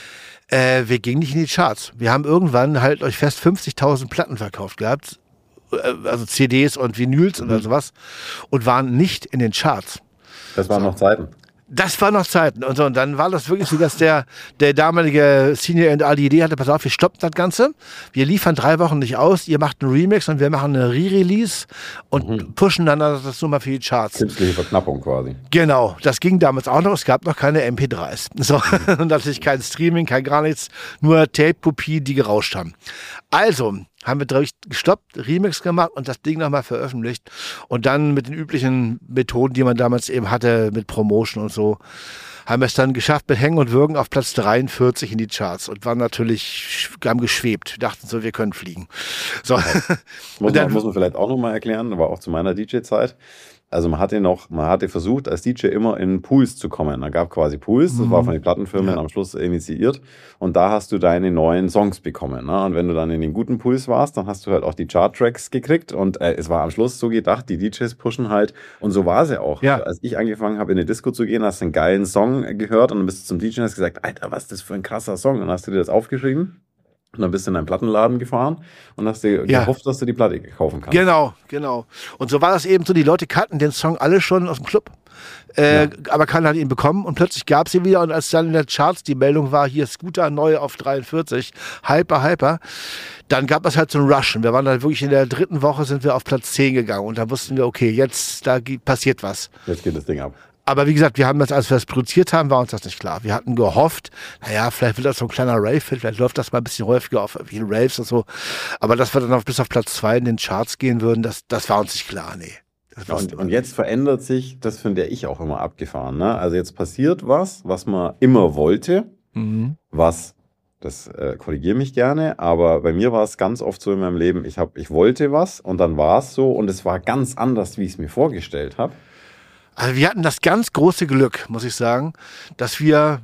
äh, wir gingen nicht in die Charts. Wir haben irgendwann, halt euch fest, fünfzigtausend Platten verkauft gehabt, also C Ds und Vinyls mhm. oder sowas, und waren nicht in den Charts. Das waren so. noch Zeiten. Das war noch Zeiten. Und, so, und dann war das wirklich so, dass der, der damalige Senior in der die Idee hatte, pass auf, wir stoppen das Ganze. Wir liefern drei Wochen nicht aus. Ihr macht einen Remix und wir machen eine Re-Release und mhm. pushen dann das nur mal für die Charts. Künstliche Verknappung quasi. Genau. Das ging damals auch noch. Es gab noch keine M P dreis. So. Mhm. Und natürlich kein Streaming, kein gar nichts. Nur Tape-Kopie, die gerauscht haben. Also haben wir gestoppt, Remix gemacht und das Ding nochmal veröffentlicht. Und dann mit den üblichen Methoden, die man damals eben hatte, mit Promotion und so, haben wir es dann geschafft, mit Hängen und Würgen auf Platz dreiundvierzig in die Charts und waren natürlich, haben geschwebt. Wir dachten so, wir können fliegen. So. Okay. Muss, dann, man, muss man vielleicht auch nochmal erklären, aber auch zu meiner D J-Zeit. Also man hatte noch, man hatte versucht, als D J immer in Pools zu kommen. Da gab quasi Pools, das war von den Plattenfirmen ja. am Schluss initiiert. Und da hast du deine neuen Songs bekommen. Ne? Und wenn du dann in den guten Pools warst, dann hast du halt auch die Chart-Tracks gekriegt. Und äh, es war am Schluss so gedacht, die D Js pushen halt. Und so war es ja auch. Ja. Als ich angefangen habe, in eine Disco zu gehen, hast du einen geilen Song gehört und dann bist du zum D J und hast gesagt, Alter, was ist das für ein krasser Song? Und dann hast du dir das aufgeschrieben. Und dann bist du in einen Plattenladen gefahren und hast dir ja. gehofft, dass du die Platte kaufen kannst. Genau, genau. Und so war das eben so, die Leute kannten den Song alle schon aus dem Club, äh, ja. aber keiner hat ihn bekommen und plötzlich gab es ihn wieder und als dann in der Charts die Meldung war, hier Scooter neu auf dreiundvierzig, hyper, hyper, dann gab es halt so einen Rush und wir waren dann wirklich in der dritten Woche sind wir auf Platz zehn gegangen und da wussten wir, okay, jetzt, da passiert was. Jetzt geht das Ding ab. Aber wie gesagt, wir haben das, als wir das produziert haben, war uns das nicht klar. Wir hatten gehofft, naja, vielleicht wird das so ein kleiner Rave, vielleicht läuft das mal ein bisschen häufiger auf wie Raves und so. Aber dass wir dann auf, bis auf Platz zwei in den Charts gehen würden, das, das war uns nicht klar, nee. Ja, und, und jetzt verändert sich, das finde ich auch immer abgefahren. Ne? Also jetzt passiert was, was man immer wollte, mhm. was, das äh, korrigiere mich gerne, aber bei mir war es ganz oft so in meinem Leben, ich, hab, ich wollte was und dann war es so und es war ganz anders, wie ich es mir vorgestellt habe. Also wir hatten das ganz große Glück, muss ich sagen, dass wir,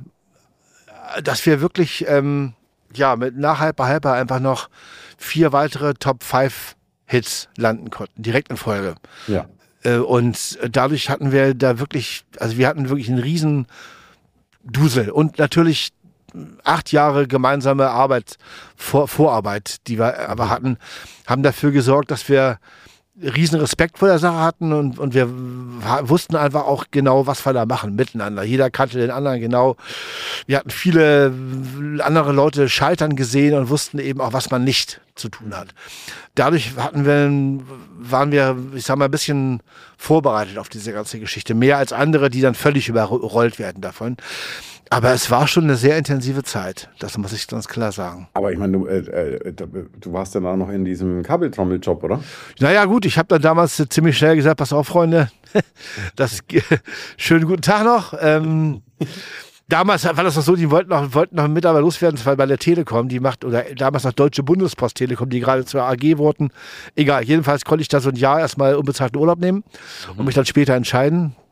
dass wir wirklich ähm, ja, mit nach Hyper Hyper einfach noch vier weitere Top fünf Hits landen konnten, direkt in Folge. Ja. Äh, und dadurch hatten wir da wirklich, also wir hatten wirklich einen riesen Dusel und natürlich acht Jahre gemeinsame Arbeit, Vor- Vorarbeit, die wir aber hatten, haben dafür gesorgt, dass wir riesen Respekt vor der Sache hatten und, und wir wussten einfach auch genau, was wir da machen miteinander. Jeder kannte den anderen genau. Wir hatten viele andere Leute scheitern gesehen und wussten eben auch, was man nicht zu tun hat. Dadurch hatten wir, waren wir, ich sag mal, ein bisschen vorbereitet auf diese ganze Geschichte. Mehr als andere, die dann völlig überrollt werden davon. Aber es war schon eine sehr intensive Zeit, das muss ich ganz klar sagen. Aber ich meine, du, äh, äh, du warst dann auch noch in diesem Kabeltrommeljob, oder? Naja gut, ich habe dann damals ziemlich schnell gesagt, pass auf Freunde, das schönen guten Tag noch. Ähm, damals war das noch so, die wollten noch, wollten noch einen Mitarbeiter loswerden, weil bei der Telekom, die macht, oder damals noch Deutsche Bundespost Telekom, die gerade zur A G wurden. Egal, jedenfalls konnte ich da so ein Jahr erstmal unbezahlten Urlaub nehmen und mich dann später entscheiden.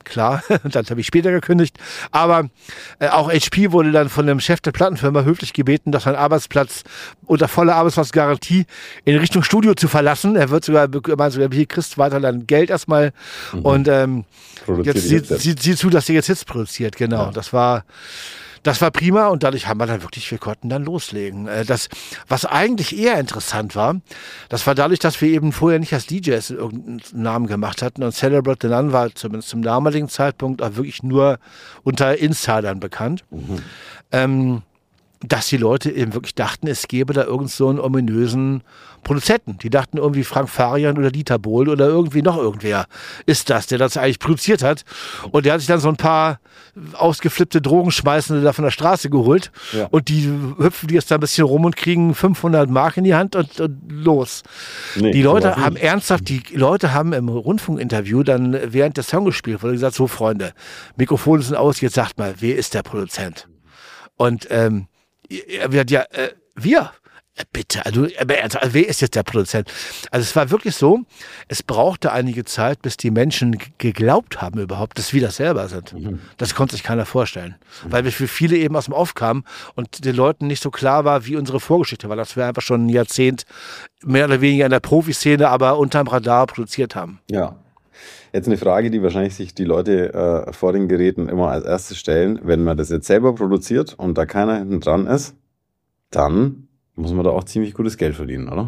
klar. Das habe ich später gekündigt. Aber äh, auch H P wurde dann von dem Chef der Plattenfirma höflich gebeten, dass sein Arbeitsplatz unter voller Arbeitsplatzgarantie in Richtung Studio zu verlassen. Er wird sogar, meint sogar, hier kriegst weiter dann Geld erstmal. Mhm. Und ähm, jetzt sieht sie, sie zu, dass sie jetzt Hits produziert. Genau, ja. das war... Das war prima und dadurch haben wir dann wirklich, wir konnten dann loslegen. Das, was eigentlich eher interessant war, das war dadurch, dass wir eben vorher nicht als D Js irgendeinen Namen gemacht hatten und Celebrate the Nun war zumindest zum damaligen Zeitpunkt auch wirklich nur unter Insidern bekannt. Mhm. Ähm, dass die Leute eben wirklich dachten, es gäbe da irgend so einen ominösen Produzenten. Die dachten irgendwie Frank Farian oder Dieter Bohlen oder irgendwie noch irgendwer ist das, der das eigentlich produziert hat. Und der hat sich dann so ein paar ausgeflippte Drogenschmeißende da von der Straße geholt. Ja. Und die hüpfen die jetzt da ein bisschen rum und kriegen fünfhundert Mark in die Hand und, und los. Nee, die Leute haben ernsthaft, die Leute haben im Rundfunkinterview dann während der Song gespielt, wurde gesagt, so Freunde, Mikrofone sind aus, jetzt sagt mal, wer ist der Produzent? Und ähm, er wird ja, äh, wir. Bitte, also, also, wer ist jetzt der Produzent? Also es war wirklich so, es brauchte einige Zeit, bis die Menschen geglaubt haben überhaupt, dass wir das selber sind. Mhm. Das konnte sich keiner vorstellen. Mhm. Weil wir für viele eben aus dem Off kamen und den Leuten nicht so klar war, wie unsere Vorgeschichte war, dass wir einfach schon ein Jahrzehnt mehr oder weniger in der Profiszene, aber unterm Radar produziert haben. Ja. Jetzt eine Frage, die wahrscheinlich sich die Leute äh, vor den Geräten immer als erstes stellen. Wenn man das jetzt selber produziert und da keiner hinten dran ist, dann muss man da auch ziemlich gutes Geld verdienen, oder?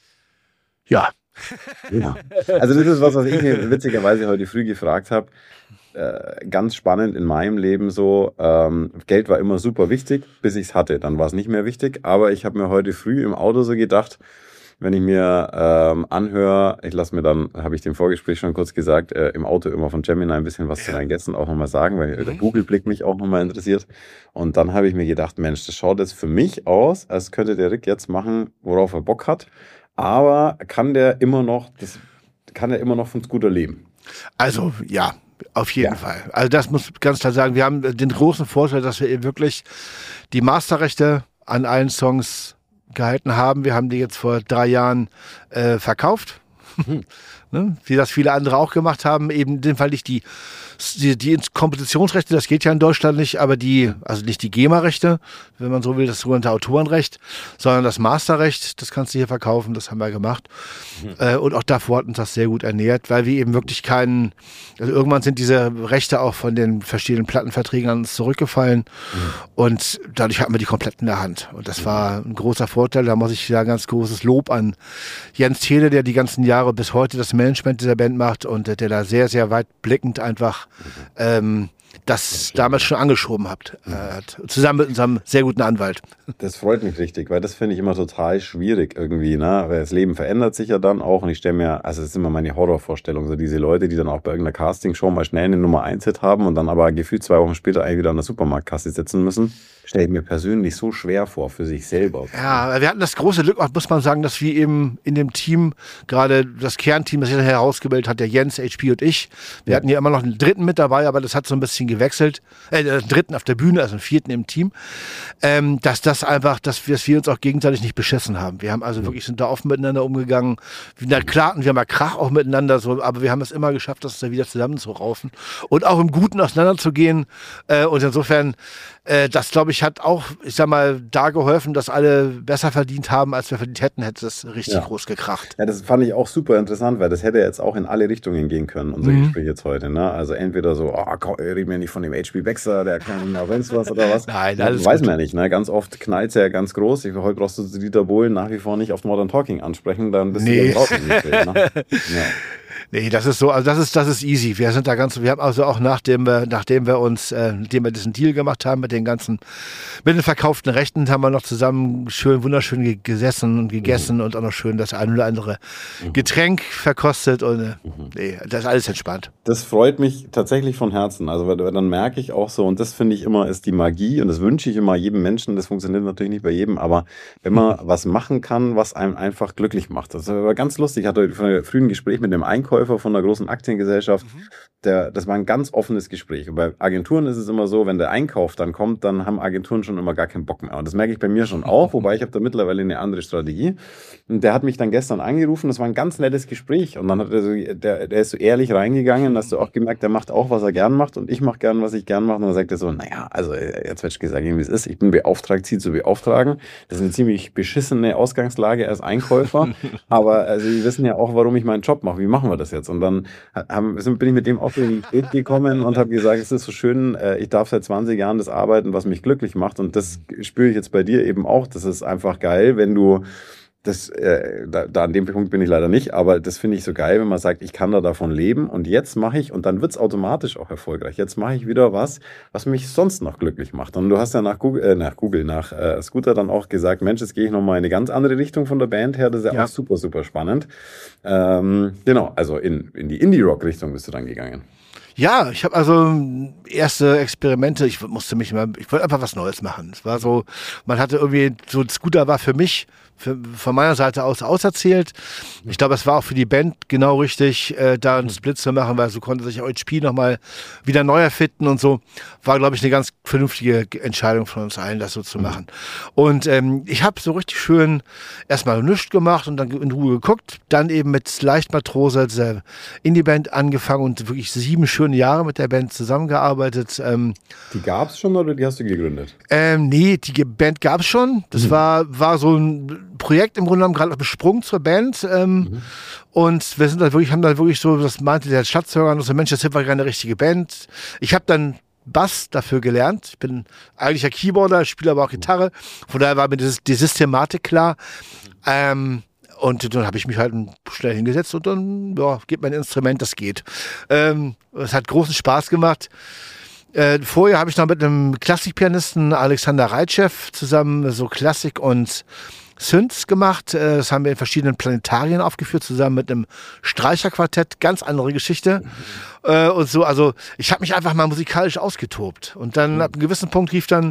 Ja. ja. Also das ist was, was ich mir witzigerweise heute früh gefragt habe. Äh, ganz spannend in meinem Leben so. Ähm, Geld war immer super wichtig, bis ich es hatte. Dann war es nicht mehr wichtig. Aber ich habe mir heute früh im Auto so gedacht, wenn ich mir ähm, anhöre, ich lasse mir dann, habe ich dem Vorgespräch schon kurz gesagt, äh, im Auto immer von Gemini ein bisschen was ja. zu deinen Gästen auch nochmal sagen, weil der Google-Blick mich auch nochmal interessiert. Und dann habe ich mir gedacht, Mensch, das schaut jetzt für mich aus, als könnte der Rick jetzt machen, worauf er Bock hat. Aber kann der immer noch, das kann er immer noch von Scooter leben? Also, ja. Auf jeden ja. Fall. Also das muss ich ganz klar sagen. Wir haben den großen Vorteil, dass wir eben wirklich die Masterrechte an allen Songs gehalten haben. Wir haben die jetzt vor drei Jahren äh, verkauft. Hm. ne? Wie das viele andere auch gemacht haben. Eben in dem Fall nicht die, die, die Kompositionsrechte, das geht ja in Deutschland nicht, aber die, also nicht die GEMA-Rechte, wenn man so will, das sogenannte Autorenrecht, sondern das Masterrecht, das kannst du hier verkaufen, das haben wir gemacht. Hm. Äh, und auch davor hat uns das sehr gut ernährt, weil wir eben wirklich keinen, also irgendwann sind diese Rechte auch von den verschiedenen Plattenverträgen an uns zurückgefallen hm. und dadurch hatten wir die komplett in der Hand. Und das war ein großer Vorteil, da muss ich ja ganz großes Lob an Jens Thiele, der die ganzen Jahre bis heute das Management dieser Band macht und der da sehr, sehr weit blickend einfach ähm, das damals schon angeschoben hat, äh, zusammen mit unserem sehr guten Anwalt. Das freut mich richtig, weil das finde ich immer total schwierig irgendwie, ne? Weil das Leben verändert sich ja dann auch und ich stelle mir, also das ist immer meine Horrorvorstellung, so diese Leute, die dann auch bei irgendeiner Castingshow mal schnell eine Nummer eins Hit haben und dann aber gefühlt zwei Wochen später eigentlich wieder an der Supermarktkasse sitzen müssen, stelle ich mir persönlich so schwer vor für sich selber. Ja, wir hatten das große Glück, muss man sagen, dass wir eben in dem Team, gerade das Kernteam, das sich herausgebildet hat, der Jens, H P und ich, wir ja. hatten ja immer noch einen dritten mit dabei, aber das hat so ein bisschen gewechselt, äh, den dritten auf der Bühne, also einen vierten im Team, ähm, dass das einfach, dass wir, dass wir uns auch gegenseitig nicht beschissen haben. Wir haben also wirklich, sind da offen miteinander umgegangen. Na klar, wir haben ja Krach auch miteinander, so, aber wir haben es immer geschafft, das da wieder zusammenzuraufen und auch im Guten auseinanderzugehen. Äh, und insofern, äh, das glaube ich, hat auch, ich sag mal, da geholfen, dass alle besser verdient haben, als wir verdient hätten, hätte es richtig ja. groß gekracht. Ja, das fand ich auch super interessant, weil das hätte jetzt auch in alle Richtungen gehen können, unser mhm. Gespräch jetzt heute. Ne? Also entweder so, oh, komm, red mir nicht von dem H P Baxter, der kann noch sonst was oder was. Nein, das weiß man ja nicht. Ne? Ganz oft knallt es ja ganz groß. Ich, heute brauchst du Dieter Bohlen nach wie vor nicht auf Modern Talking ansprechen, dann bist nee. du draußen. Ne? Ja. Nee, das ist so, also das ist, das ist easy. Wir sind da ganz, wir haben also auch nachdem wir, nachdem wir uns, äh, nachdem wir diesen Deal gemacht haben mit den ganzen, mit den verkauften Rechten, haben wir noch zusammen schön, wunderschön ge- gesessen und gegessen mhm. und auch noch schön das ein oder andere mhm. Getränk verkostet und äh, mhm. nee, das ist alles entspannt. Das freut mich tatsächlich von Herzen. Also weil, weil dann merke ich auch so, und das finde ich immer ist die Magie und das wünsche ich immer jedem Menschen. Das funktioniert natürlich nicht bei jedem, aber wenn man mhm. was machen kann, was einem einfach glücklich macht. Das war ganz lustig. Ich hatte früh ein Gespräch mit dem Einkäufer Einkäufer von einer großen Aktiengesellschaft. Mhm. Der, das war ein ganz offenes Gespräch. Und bei Agenturen ist es immer so, wenn der Einkauf dann kommt, dann haben Agenturen schon immer gar keinen Bock mehr. Und das merke ich bei mir schon auch, wobei ich habe da mittlerweile eine andere Strategie. Und der hat mich dann gestern angerufen, das war ein ganz nettes Gespräch. Und dann hat er so, der, der ist so ehrlich reingegangen, hast du auch gemerkt, der macht auch, was er gern macht und ich mache gern, was ich gern mache. Und dann sagt er so, naja, also jetzt wird gesagt, wie es ist, ich bin beauftragt, sie zu beauftragen. Das ist eine ziemlich beschissene Ausgangslage als Einkäufer. Aber also die wissen ja auch, warum ich meinen Job mache. Wie machen wir das jetzt? Und dann haben, bin ich mit dem auch in die Welt gekommen und habe gesagt, es ist so schön, ich darf seit zwanzig Jahren das arbeiten, was mich glücklich macht. Und das spüre ich jetzt bei dir eben auch. Das ist einfach geil, wenn du das, äh, da, da an dem Punkt bin ich leider nicht, aber das finde ich so geil, wenn man sagt, ich kann da davon leben und jetzt mache ich, und dann wird es automatisch auch erfolgreich, jetzt mache ich wieder was, was mich sonst noch glücklich macht. Und du hast ja nach Google, äh, nach, Google, nach äh, Scooter dann auch gesagt, Mensch, jetzt gehe ich nochmal in eine ganz andere Richtung von der Band her, das ist ja, ja. auch super, super spannend. Ähm, genau, also in, in die Indie-Rock-Richtung bist du dann gegangen. Ja, ich habe also erste Experimente, ich musste mich immer, ich wollte einfach was Neues machen. Es war so, man hatte irgendwie, so ein Scooter war für mich, für, von meiner Seite aus auserzählt. Ich glaube, es war auch für die Band genau richtig, äh, da einen Split zu machen, weil so konnte sich H P nochmal wieder neu erfinden und so. War, glaube ich, eine ganz vernünftige Entscheidung von uns allen, das so zu machen. Und ähm, ich habe so richtig schön erstmal nichts gemacht und dann in Ruhe geguckt. Dann eben mit Leichtmatrose, dieser Indie-Band angefangen und wirklich sieben schöne Jahre mit der Band zusammengearbeitet. Ähm, die gab es schon oder die hast du gegründet? Ähm, nee, die Band gab es schon. Das mhm. war, war so ein Projekt im Grunde genommen gerade besprungen zur Band. Ähm, mhm. Und wir sind da wirklich, haben da wirklich so, das meinte der Stadtsorgan, und so, Mensch, das ist ja keine richtige Band. Ich habe dann Bass dafür gelernt. Ich bin eigentlich ein Keyboarder, spiele aber auch Gitarre. Von daher war mir das, die Systematik klar. Ähm, Und dann habe ich mich halt schnell hingesetzt und dann, ja, gib mein Instrument, das geht. Ähm, es hat großen Spaß gemacht. Äh, vorher habe ich noch mit einem Klassikpianisten, Alexander Reitschew, zusammen so Klassik und Synths gemacht. Äh, das haben wir in verschiedenen Planetarien aufgeführt, zusammen mit einem Streicherquartett. Ganz andere Geschichte. Mhm. Äh, und so, also ich habe mich einfach mal musikalisch ausgetobt. Und dann mhm. ab einem gewissen Punkt rief dann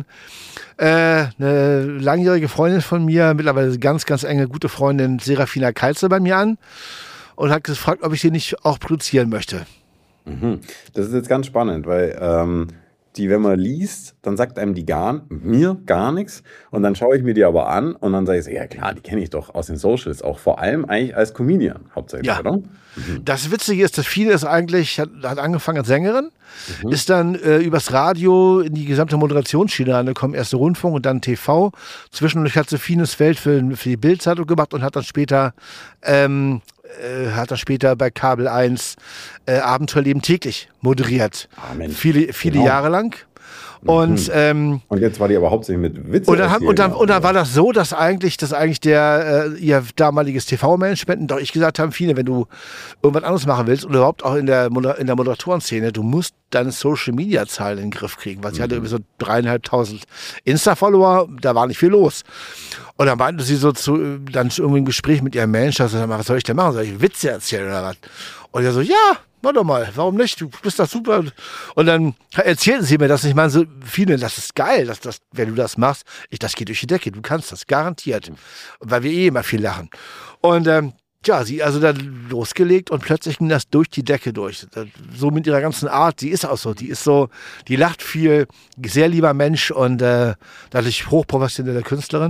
äh, eine langjährige Freundin von mir, mittlerweile eine ganz, ganz enge, gute Freundin, Serafina Kalze, bei mir an und hat gefragt, ob ich sie nicht auch produzieren möchte. Mhm. Das ist jetzt ganz spannend, weil ähm, die, wenn man liest, dann sagt einem die gar, mir gar nichts und dann schaue ich mir die aber an und dann sage ich so, ja klar, die kenne ich doch aus den Socials, auch vor allem eigentlich als Comedian hauptsächlich, ja. oder? Mhm. Das Witzige ist, dass viele ist eigentlich, hat, hat angefangen als Sängerin, mhm. ist dann äh, übers Radio in die gesamte Moderationsschiene angekommen, erste Rundfunk und dann T V. Zwischendurch hat sie vieles Feld für, für die Bild-Zeitung gemacht und hat dann später ähm, äh, hat dann später bei Kabel eins äh, Abenteuerleben täglich moderiert. Amen. Viele, viele genau. Jahre lang. Und, mhm. ähm, und jetzt war die aber hauptsächlich mit Witze. Und dann, haben, und dann, und dann war das so, dass eigentlich, dass eigentlich der, äh, ihr damaliges T V-Management und auch ich gesagt haben, Fine, wenn du irgendwas anderes machen willst oder überhaupt auch in der, Moder- in der Moderatorenszene, du musst deine Social-Media-Zahlen in den Griff kriegen, weil sie mhm. hatte irgendwie so dreieinhalbtausend Insta-Follower, da war nicht viel los. Und dann meinte sie so zu, dann irgendwie im Gespräch mit ihrem Manager, so, was soll ich denn machen? Soll ich Witze erzählen oder was? Und er so, ja, mach doch mal, warum nicht? Du bist doch super. Und dann erzählten sie mir das. Ich meine, so viele, das ist geil, dass das, wenn du das machst, ich, das geht durch die Decke. Du kannst das, garantiert. Weil wir eh immer viel lachen. Und ähm, ja, sie also dann losgelegt und plötzlich ging das durch die Decke durch. So mit ihrer ganzen Art, die ist auch so. Die ist so, die lacht viel, sehr lieber Mensch und äh, dadurch hochprofessionelle Künstlerin.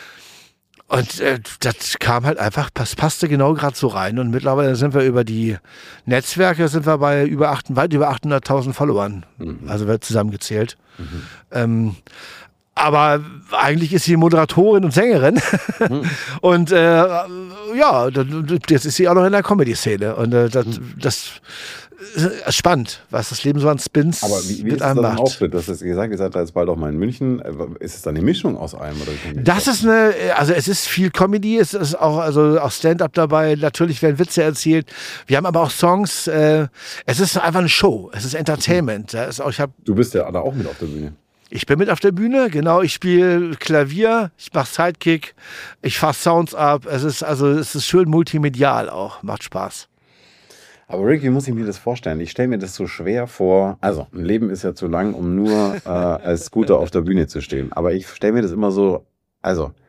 Und äh, das kam halt einfach, das passte genau gerade so rein. Und mittlerweile sind wir über die Netzwerke, sind wir bei über acht, weit über achthunderttausend Followern. Mhm. Also wird zusammengezählt. Mhm. Ähm, aber eigentlich ist sie Moderatorin und Sängerin. Mhm. Und äh, ja, jetzt ist sie auch noch in der Comedy-Szene. Und äh, das, mhm. das ist spannend, was das Leben so an Spins aber wie, wie mit ist einem macht. Auftritt? Du hast jetzt gesagt, ihr seid da jetzt bald auch mal in München. Ist es dann eine Mischung aus allem? Oder das ist eine, also es ist viel Comedy, es ist auch, also auch Stand-up dabei, natürlich werden Witze erzählt. Wir haben aber auch Songs. Äh, es ist einfach eine Show, es ist Entertainment. Mhm. Es ist auch, ich hab, du bist ja da auch mit auf der Bühne. Ich bin mit auf der Bühne, genau. Ich spiele Klavier, ich mache Sidekick, ich fasse Sounds ab. Es ist also, es ist schön multimedial auch, macht Spaß. Aber Rick, wie muss ich mir das vorstellen? Ich stelle mir das so schwer vor. Also, ein Leben ist ja zu lang, um nur äh, als Scooter auf der Bühne zu stehen. Aber ich stelle mir das immer so, also,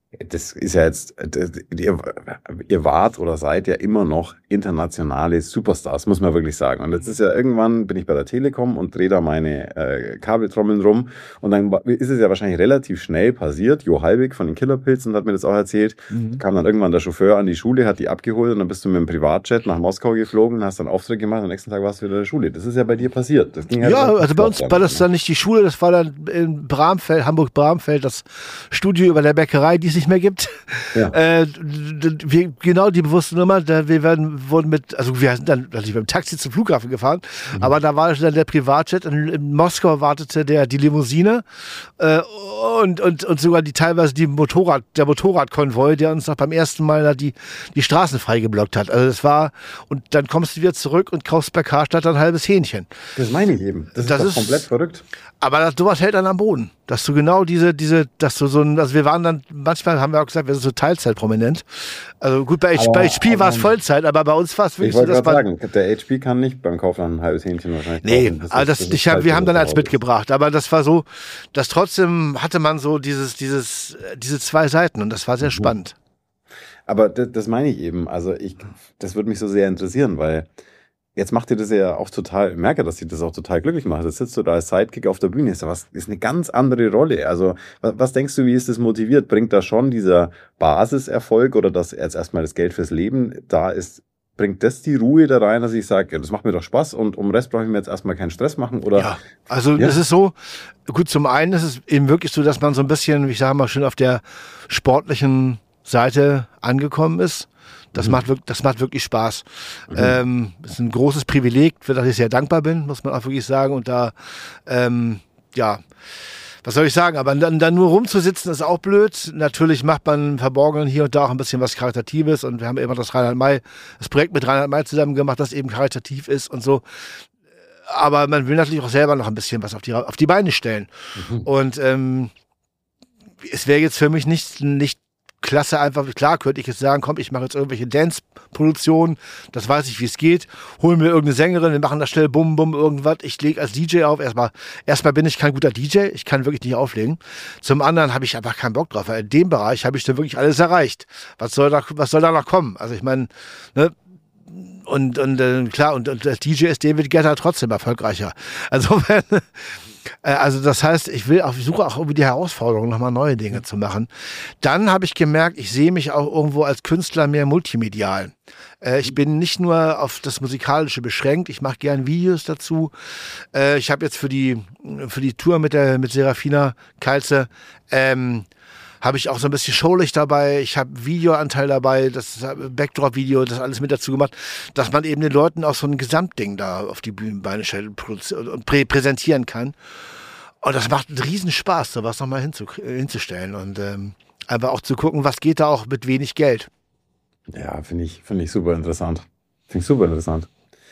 Das ist ja jetzt, das, ihr, ihr wart oder seid ja immer noch internationale Superstars, muss man wirklich sagen. Und jetzt ist ja irgendwann, bin ich bei der Telekom und drehe da meine äh, Kabeltrommeln rum. Und dann ist es ja wahrscheinlich relativ schnell passiert. Jo Halbig von den Killerpilzen hat mir das auch erzählt. Mhm. Kam dann irgendwann der Chauffeur an die Schule, hat die abgeholt und dann bist du mit dem Privatjet nach Moskau geflogen, hast dann Auftritt gemacht und am nächsten Tag warst du wieder in der Schule. Das ist ja bei dir passiert. Das ging halt ja, also bei uns war das dann nicht die Schule, das war dann in Bramfeld, Hamburg-Bramfeld, das Studio über der Bäckerei, die es nicht mehr gibt. Ja. Äh, wir, genau die bewusste Nummer, da, wir werden, wurden mit, also wir sind dann natürlich beim Taxi zum Flughafen gefahren, mhm. aber da war dann der Privatjet, in, in Moskau wartete der, die Limousine äh, und, und, und sogar die teilweise die Motorrad, der Motorradkonvoi, der uns noch beim ersten Mal da die, die Straßen freigeblockt hat. Also das war, und dann kommst du wieder zurück und kaufst bei Karstadt ein halbes Hähnchen. Das meine ich eben. Das, das ist, ist komplett verrückt. Aber das, sowas hält dann am Boden. Dass du genau diese, diese, dass du so ein, also wir waren dann, manchmal haben wir auch gesagt, wir sind so Teilzeitprominent. Also gut, bei, aber, bei H P war es Vollzeit, aber bei uns war es wirklich so, dass man... Ich wollte gerade sagen, der H P kann nicht beim Kaufland ein halbes Hähnchen wahrscheinlich Nee, das also das, das ich hab, wir haben dann eins mitgebracht, aber das war so, dass trotzdem hatte man so dieses, dieses, diese zwei Seiten und das war sehr mhm. spannend. Aber das, das meine ich eben, also ich, das würde mich so sehr interessieren, weil jetzt macht ihr das ja auch total, ich merke, dass ihr das auch total glücklich macht. Jetzt sitzt du da als Sidekick auf der Bühne, ist, was, ist eine ganz andere Rolle. Also, was, was denkst du, wie ist das motiviert? Bringt da schon dieser Basiserfolg oder dass jetzt erstmal das Geld fürs Leben da ist, bringt das die Ruhe da rein, dass ich sage, ja, das macht mir doch Spaß und um den Rest brauche ich mir jetzt erstmal keinen Stress machen? Oder? Ja, also ja. Es ist so, gut, zum einen ist es eben wirklich so, dass man so ein bisschen, ich sage mal, schon auf der sportlichen Seite angekommen ist. Das, mhm. macht, das macht wirklich Spaß. Mhm. Ähm, das ist ein großes Privileg, für das ich sehr dankbar bin, muss man auch wirklich sagen. Und da, ähm, ja, was soll ich sagen? Aber dann, dann nur rumzusitzen ist auch blöd. Natürlich macht man verborgen hier und da auch ein bisschen was Karitatives. Und wir haben immer das Reinhard May, das Projekt mit Reinhard May zusammen gemacht, das eben karitativ ist und so. Aber man will natürlich auch selber noch ein bisschen was auf die, auf die Beine stellen. Mhm. Und ähm, es wäre jetzt für mich nicht, nicht klasse, einfach, klar könnte ich jetzt sagen, komm, ich mache jetzt irgendwelche Dance-Produktionen, das weiß ich, wie es geht, holen wir irgendeine Sängerin, wir machen da schnell bum, bum, irgendwas, ich lege als D J auf, erstmal, erstmal bin ich kein guter D J, ich kann wirklich nicht auflegen, zum anderen habe ich einfach keinen Bock drauf, weil in dem Bereich habe ich dann wirklich alles erreicht, was soll da, was soll da noch kommen, also ich meine, ne, und, und äh, klar, und, und als D J ist David Guetta trotzdem erfolgreicher, also wenn, Also das heißt, ich will auch, ich suche auch irgendwie die Herausforderung, nochmal neue Dinge zu machen. Dann habe ich gemerkt, ich sehe mich auch irgendwo als Künstler mehr multimedial. Äh, ich bin nicht nur auf das Musikalische beschränkt, ich mache gern Videos dazu. Äh, ich habe jetzt für die, für die Tour mit der mit Serafina Kalze ähm, habe ich auch so ein bisschen Showlicht dabei, ich habe Videoanteil dabei, das Backdrop-Video, das alles mit dazu gemacht, dass man eben den Leuten auch so ein Gesamtding da auf die Bühnenbeine stellt und prä präsentieren kann. Und das macht einen riesen Spaß, sowas nochmal hinzu hinzustellen und ähm, einfach auch zu gucken, was geht da auch mit wenig Geld. Ja, finde ich, finde ich super interessant. Finde ich super interessant.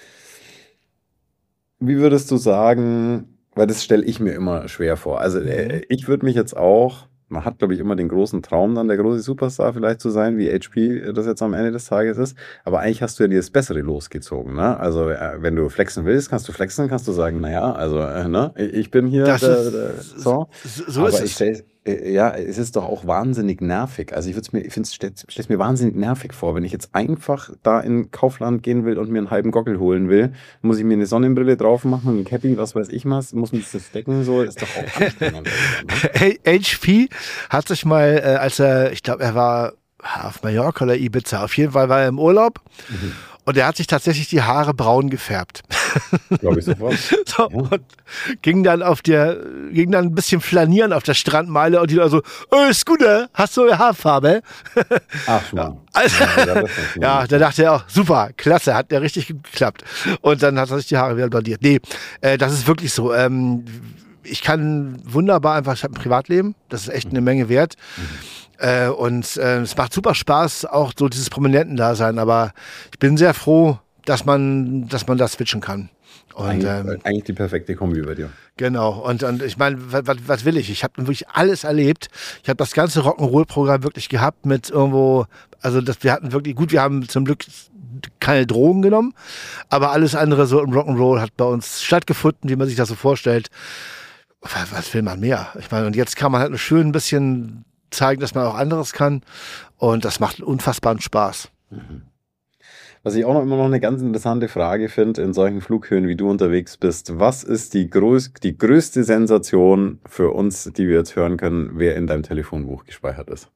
Wie würdest du sagen, weil das stelle ich mir immer schwer vor, also äh, ich würde mich jetzt auch, man hat, glaube ich, immer den großen Traum, dann der große Superstar vielleicht zu sein, wie H P das jetzt am Ende des Tages ist. Aber eigentlich hast du ja dir das Bessere losgezogen. Ne? Also, äh, wenn du flexen willst, kannst du flexen, kannst du sagen, naja, also, äh, ne, ich bin hier das der, ist, der, so. So Aber ist ich stell, äh, ja, es ist doch auch wahnsinnig nervig. Also, ich würde es mir, ich finde es stell's mir wahnsinnig nervig vor, wenn ich jetzt einfach da in Kaufland gehen will und mir einen halben Gockel holen will, muss ich mir eine Sonnenbrille drauf machen, ein Cappy, was weiß ich was, muss mich das decken, so, ist doch auch anstrengend. Ne? H P hat sich mal, äh, als er, ich glaube, er war auf Mallorca oder Ibiza, auf jeden Fall war er im Urlaub mhm. und er hat sich tatsächlich die Haare braun gefärbt. Glaube ich sofort. So, ja. Und ging dann auf der, ging dann ein bisschen flanieren auf der Strandmeile und die da so, äh, Scooter, hast du Haarfarbe? Ach schon. Also, ja, ja, da dachte er auch, super, klasse, hat ja richtig geklappt. Und dann hat er sich die Haare wieder blondiert. Nee, äh, das ist wirklich so. Ähm, ich kann wunderbar einfach, ich habe ein Privatleben, das ist echt eine Menge wert. Mhm. Äh, und äh, es macht super Spaß, auch so dieses Prominenten-Dasein, aber ich bin sehr froh, dass man, dass man das switchen kann. Und, eigentlich, ähm, eigentlich die perfekte Kombi bei dir. Genau. Und, und ich meine, was, was will ich? Ich habe wirklich alles erlebt. Ich habe das ganze Rock'n'Roll-Programm wirklich gehabt mit irgendwo, also das, wir hatten wirklich, gut, wir haben zum Glück keine Drogen genommen, aber alles andere so im Rock'n'Roll hat bei uns stattgefunden, wie man sich das so vorstellt. Was, was will man mehr? Ich meine, und jetzt kann man halt schön ein bisschen zeigen, dass man auch anderes kann. Und das macht unfassbaren Spaß. Mhm. Was ich auch noch immer noch eine ganz interessante Frage finde, in solchen Flughöhen, wie du unterwegs bist, was ist die, groß, die größte Sensation für uns, die wir jetzt hören können, wer in deinem Telefonbuch gespeichert ist?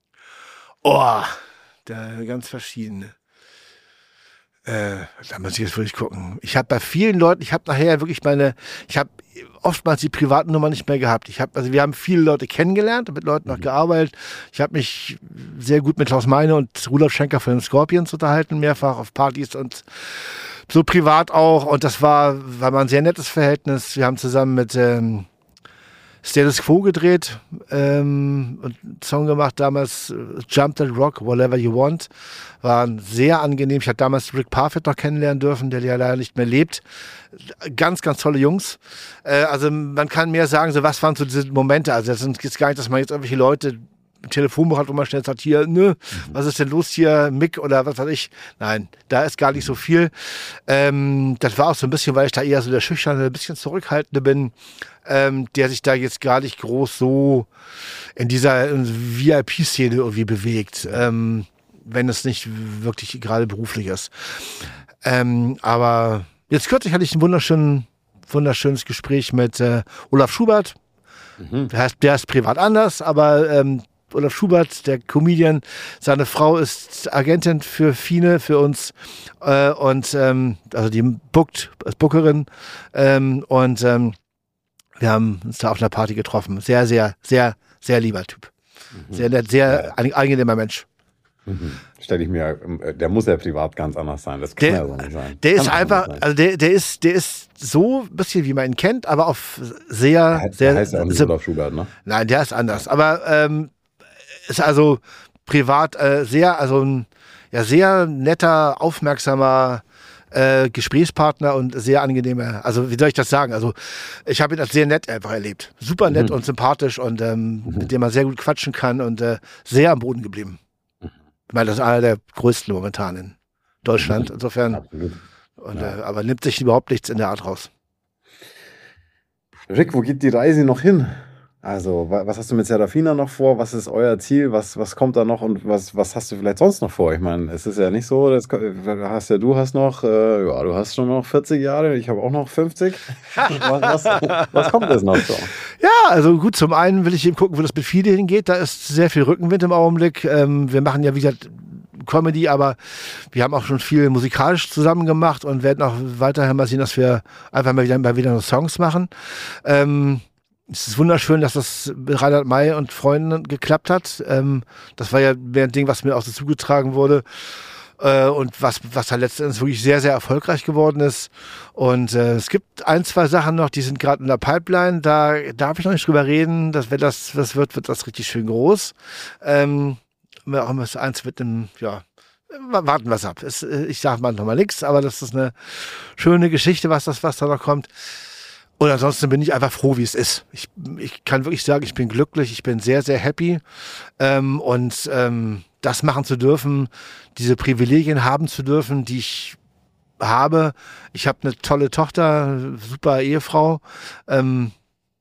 Oh, da ganz verschiedene. Äh, da muss ich jetzt wirklich gucken. Ich habe bei vielen Leuten, ich habe nachher wirklich meine, ich habe oftmals die privaten Nummer nicht mehr gehabt. Ich habe, also wir haben viele Leute kennengelernt, mit Leuten noch mhm. gearbeitet. Ich habe mich sehr gut mit Klaus Meine und Rudolf Schenker von den Scorpions unterhalten, mehrfach auf Partys und so privat auch. Und das war, war mal ein sehr nettes Verhältnis. Wir haben zusammen mit ähm, Status Quo gedreht ähm, und einen Song gemacht damals, Jump That Rock, Whatever You Want. War sehr angenehm. Ich hatte damals Rick Parfitt noch kennenlernen dürfen, der ja leider nicht mehr lebt. Ganz, ganz tolle Jungs. Äh, also man kann mehr sagen, so was waren so diese Momente. Also das ist jetzt gar nicht, dass man jetzt irgendwelche Leute im Telefonbuch hat, wo man schnell sagt, hier, ne, was ist denn los hier, Mick oder was weiß ich. Nein, da ist gar nicht so viel. Ähm, das war auch so ein bisschen, weil ich da eher so der Schüchterne, ein bisschen Zurückhaltende bin, ähm, der sich da jetzt gar nicht groß so in dieser V I P-Szene irgendwie bewegt, ähm, wenn es nicht wirklich gerade beruflich ist. Ähm, aber jetzt kürzlich hatte ich ein wunderschön, wunderschönes Gespräch mit äh, Olaf Schubert. Mhm. Der, heißt, der ist privat anders, aber ähm, Olaf Schubert, der Comedian, seine Frau ist Agentin für Fine, für uns äh, und ähm, also die bookt, als Bookerin ähm, und ähm, wir haben uns da auf einer Party getroffen. Sehr, sehr, sehr, sehr lieber Typ. Mhm. Sehr nett, sehr ja. angenehmer Mensch. Mhm. Stelle ich mir, der muss ja privat ganz anders sein. Das kann der, ja so nicht sein. Der kann ist einfach, also der, der ist, der ist so ein bisschen, wie man ihn kennt, aber auf sehr, der, sehr. Der heißt ja auch nicht Olaf Schubert, ne? Nein, der ist anders. Aber ähm, ist also privat äh, sehr, also ein ja, sehr netter, aufmerksamer äh, Gesprächspartner und sehr angenehmer. Also wie soll ich das sagen? Also ich habe ihn als sehr nett einfach erlebt. Super nett mhm. und sympathisch und ähm, mhm. mit dem man sehr gut quatschen kann und äh, sehr am Boden geblieben. Mhm. Ich meine, das ist einer der größten momentan in Deutschland. Insofern. Absolut. Und, ja. äh, aber nimmt sich überhaupt nichts in der Art raus. Rick, wo geht die Reise noch hin? Also, was hast du mit Serafina noch vor? Was ist euer Ziel? Was, was kommt da noch und was, was hast du vielleicht sonst noch vor? Ich meine, es ist ja nicht so, das hast ja, du hast noch, äh, ja, du hast schon noch vierzig Jahre, ich habe auch noch fünfzig. was, was, was kommt jetzt noch so? Ja, also gut, zum einen will ich eben gucken, wo das mit Fide hingeht. Da ist sehr viel Rückenwind im Augenblick. Ähm, wir machen ja, wie gesagt, Comedy, aber wir haben auch schon viel musikalisch zusammen gemacht und werden auch weiterhin mal sehen, dass wir einfach mal wieder, mal wieder noch Songs machen. Ähm, Es ist wunderschön, dass das mit Reinhard May und Freunden geklappt hat. Ähm, das war ja mehr ein Ding, was mir auch so zugetragen wurde. Äh, und was, was da letztendlich wirklich sehr, sehr erfolgreich geworden ist. Und äh, es gibt ein, zwei Sachen noch, die sind gerade in der Pipeline. Da darf ich noch nicht drüber reden. Dass, wenn das was wird, wird das richtig schön groß. Ähm, auch immer eins mit einem, ja, warten wir es ab. Es, ich sage mal noch mal nichts, aber das ist eine schöne Geschichte, was, das, was da noch kommt. Und ansonsten bin ich einfach froh, wie es ist. Ich, ich kann wirklich sagen, ich bin glücklich, ich bin sehr, sehr happy. Ähm, und ähm, das machen zu dürfen, diese Privilegien haben zu dürfen, die ich habe. Ich habe eine tolle Tochter, super Ehefrau. Ähm,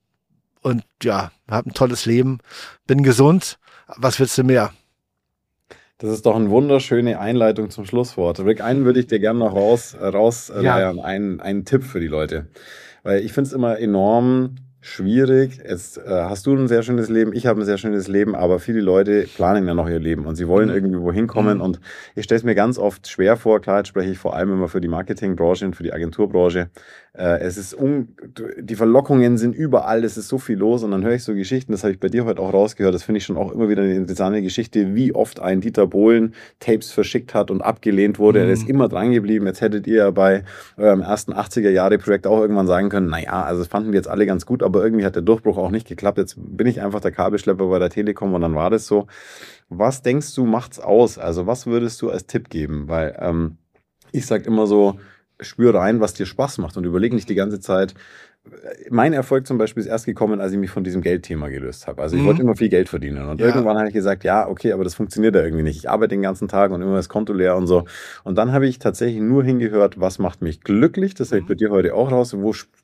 und ja, habe ein tolles Leben, bin gesund. Was willst du mehr? Das ist doch eine wunderschöne Einleitung zum Schlusswort. Rick, einen würde ich dir gerne noch raus, raus äh, ja. einen, einen Tipp für die Leute. Weil ich finde es immer enorm schwierig. Jetzt äh, hast du ein sehr schönes Leben, ich habe ein sehr schönes Leben, aber viele Leute planen ja noch ihr Leben und sie wollen mhm. irgendwie wohin kommen. Mhm. Und ich stelle es mir ganz oft schwer vor, klar, jetzt spreche ich vor allem immer für die Marketingbranche und für die Agenturbranche. Äh, es ist un die Verlockungen sind überall, es ist so viel los und dann höre ich so Geschichten, das habe ich bei dir heute auch rausgehört, das finde ich schon auch immer wieder eine interessante Geschichte, wie oft ein Dieter Bohlen Tapes verschickt hat und abgelehnt wurde. Mhm. Er ist immer dran geblieben. Jetzt hättet ihr ja bei eurem ersten achtziger-Jahre-Projekt auch irgendwann sagen können, naja, also das fanden wir jetzt alle ganz gut, aber irgendwie hat der Durchbruch auch nicht geklappt. Jetzt bin ich einfach der Kabelschlepper bei der Telekom und dann war das so. Was denkst du, macht's aus? Also was würdest du als Tipp geben? Weil ähm, ich sage immer so, spür rein, was dir Spaß macht und überleg nicht die ganze Zeit. Mein Erfolg zum Beispiel ist erst gekommen, als ich mich von diesem Geldthema gelöst habe. Also ich mhm. wollte immer viel Geld verdienen und ja. irgendwann habe ich gesagt, ja, okay, aber das funktioniert ja irgendwie nicht. Ich arbeite den ganzen Tag und immer das Konto leer und so. Und dann habe ich tatsächlich nur hingehört, was macht mich glücklich. Das habe ich bei dir heute auch raus. Wo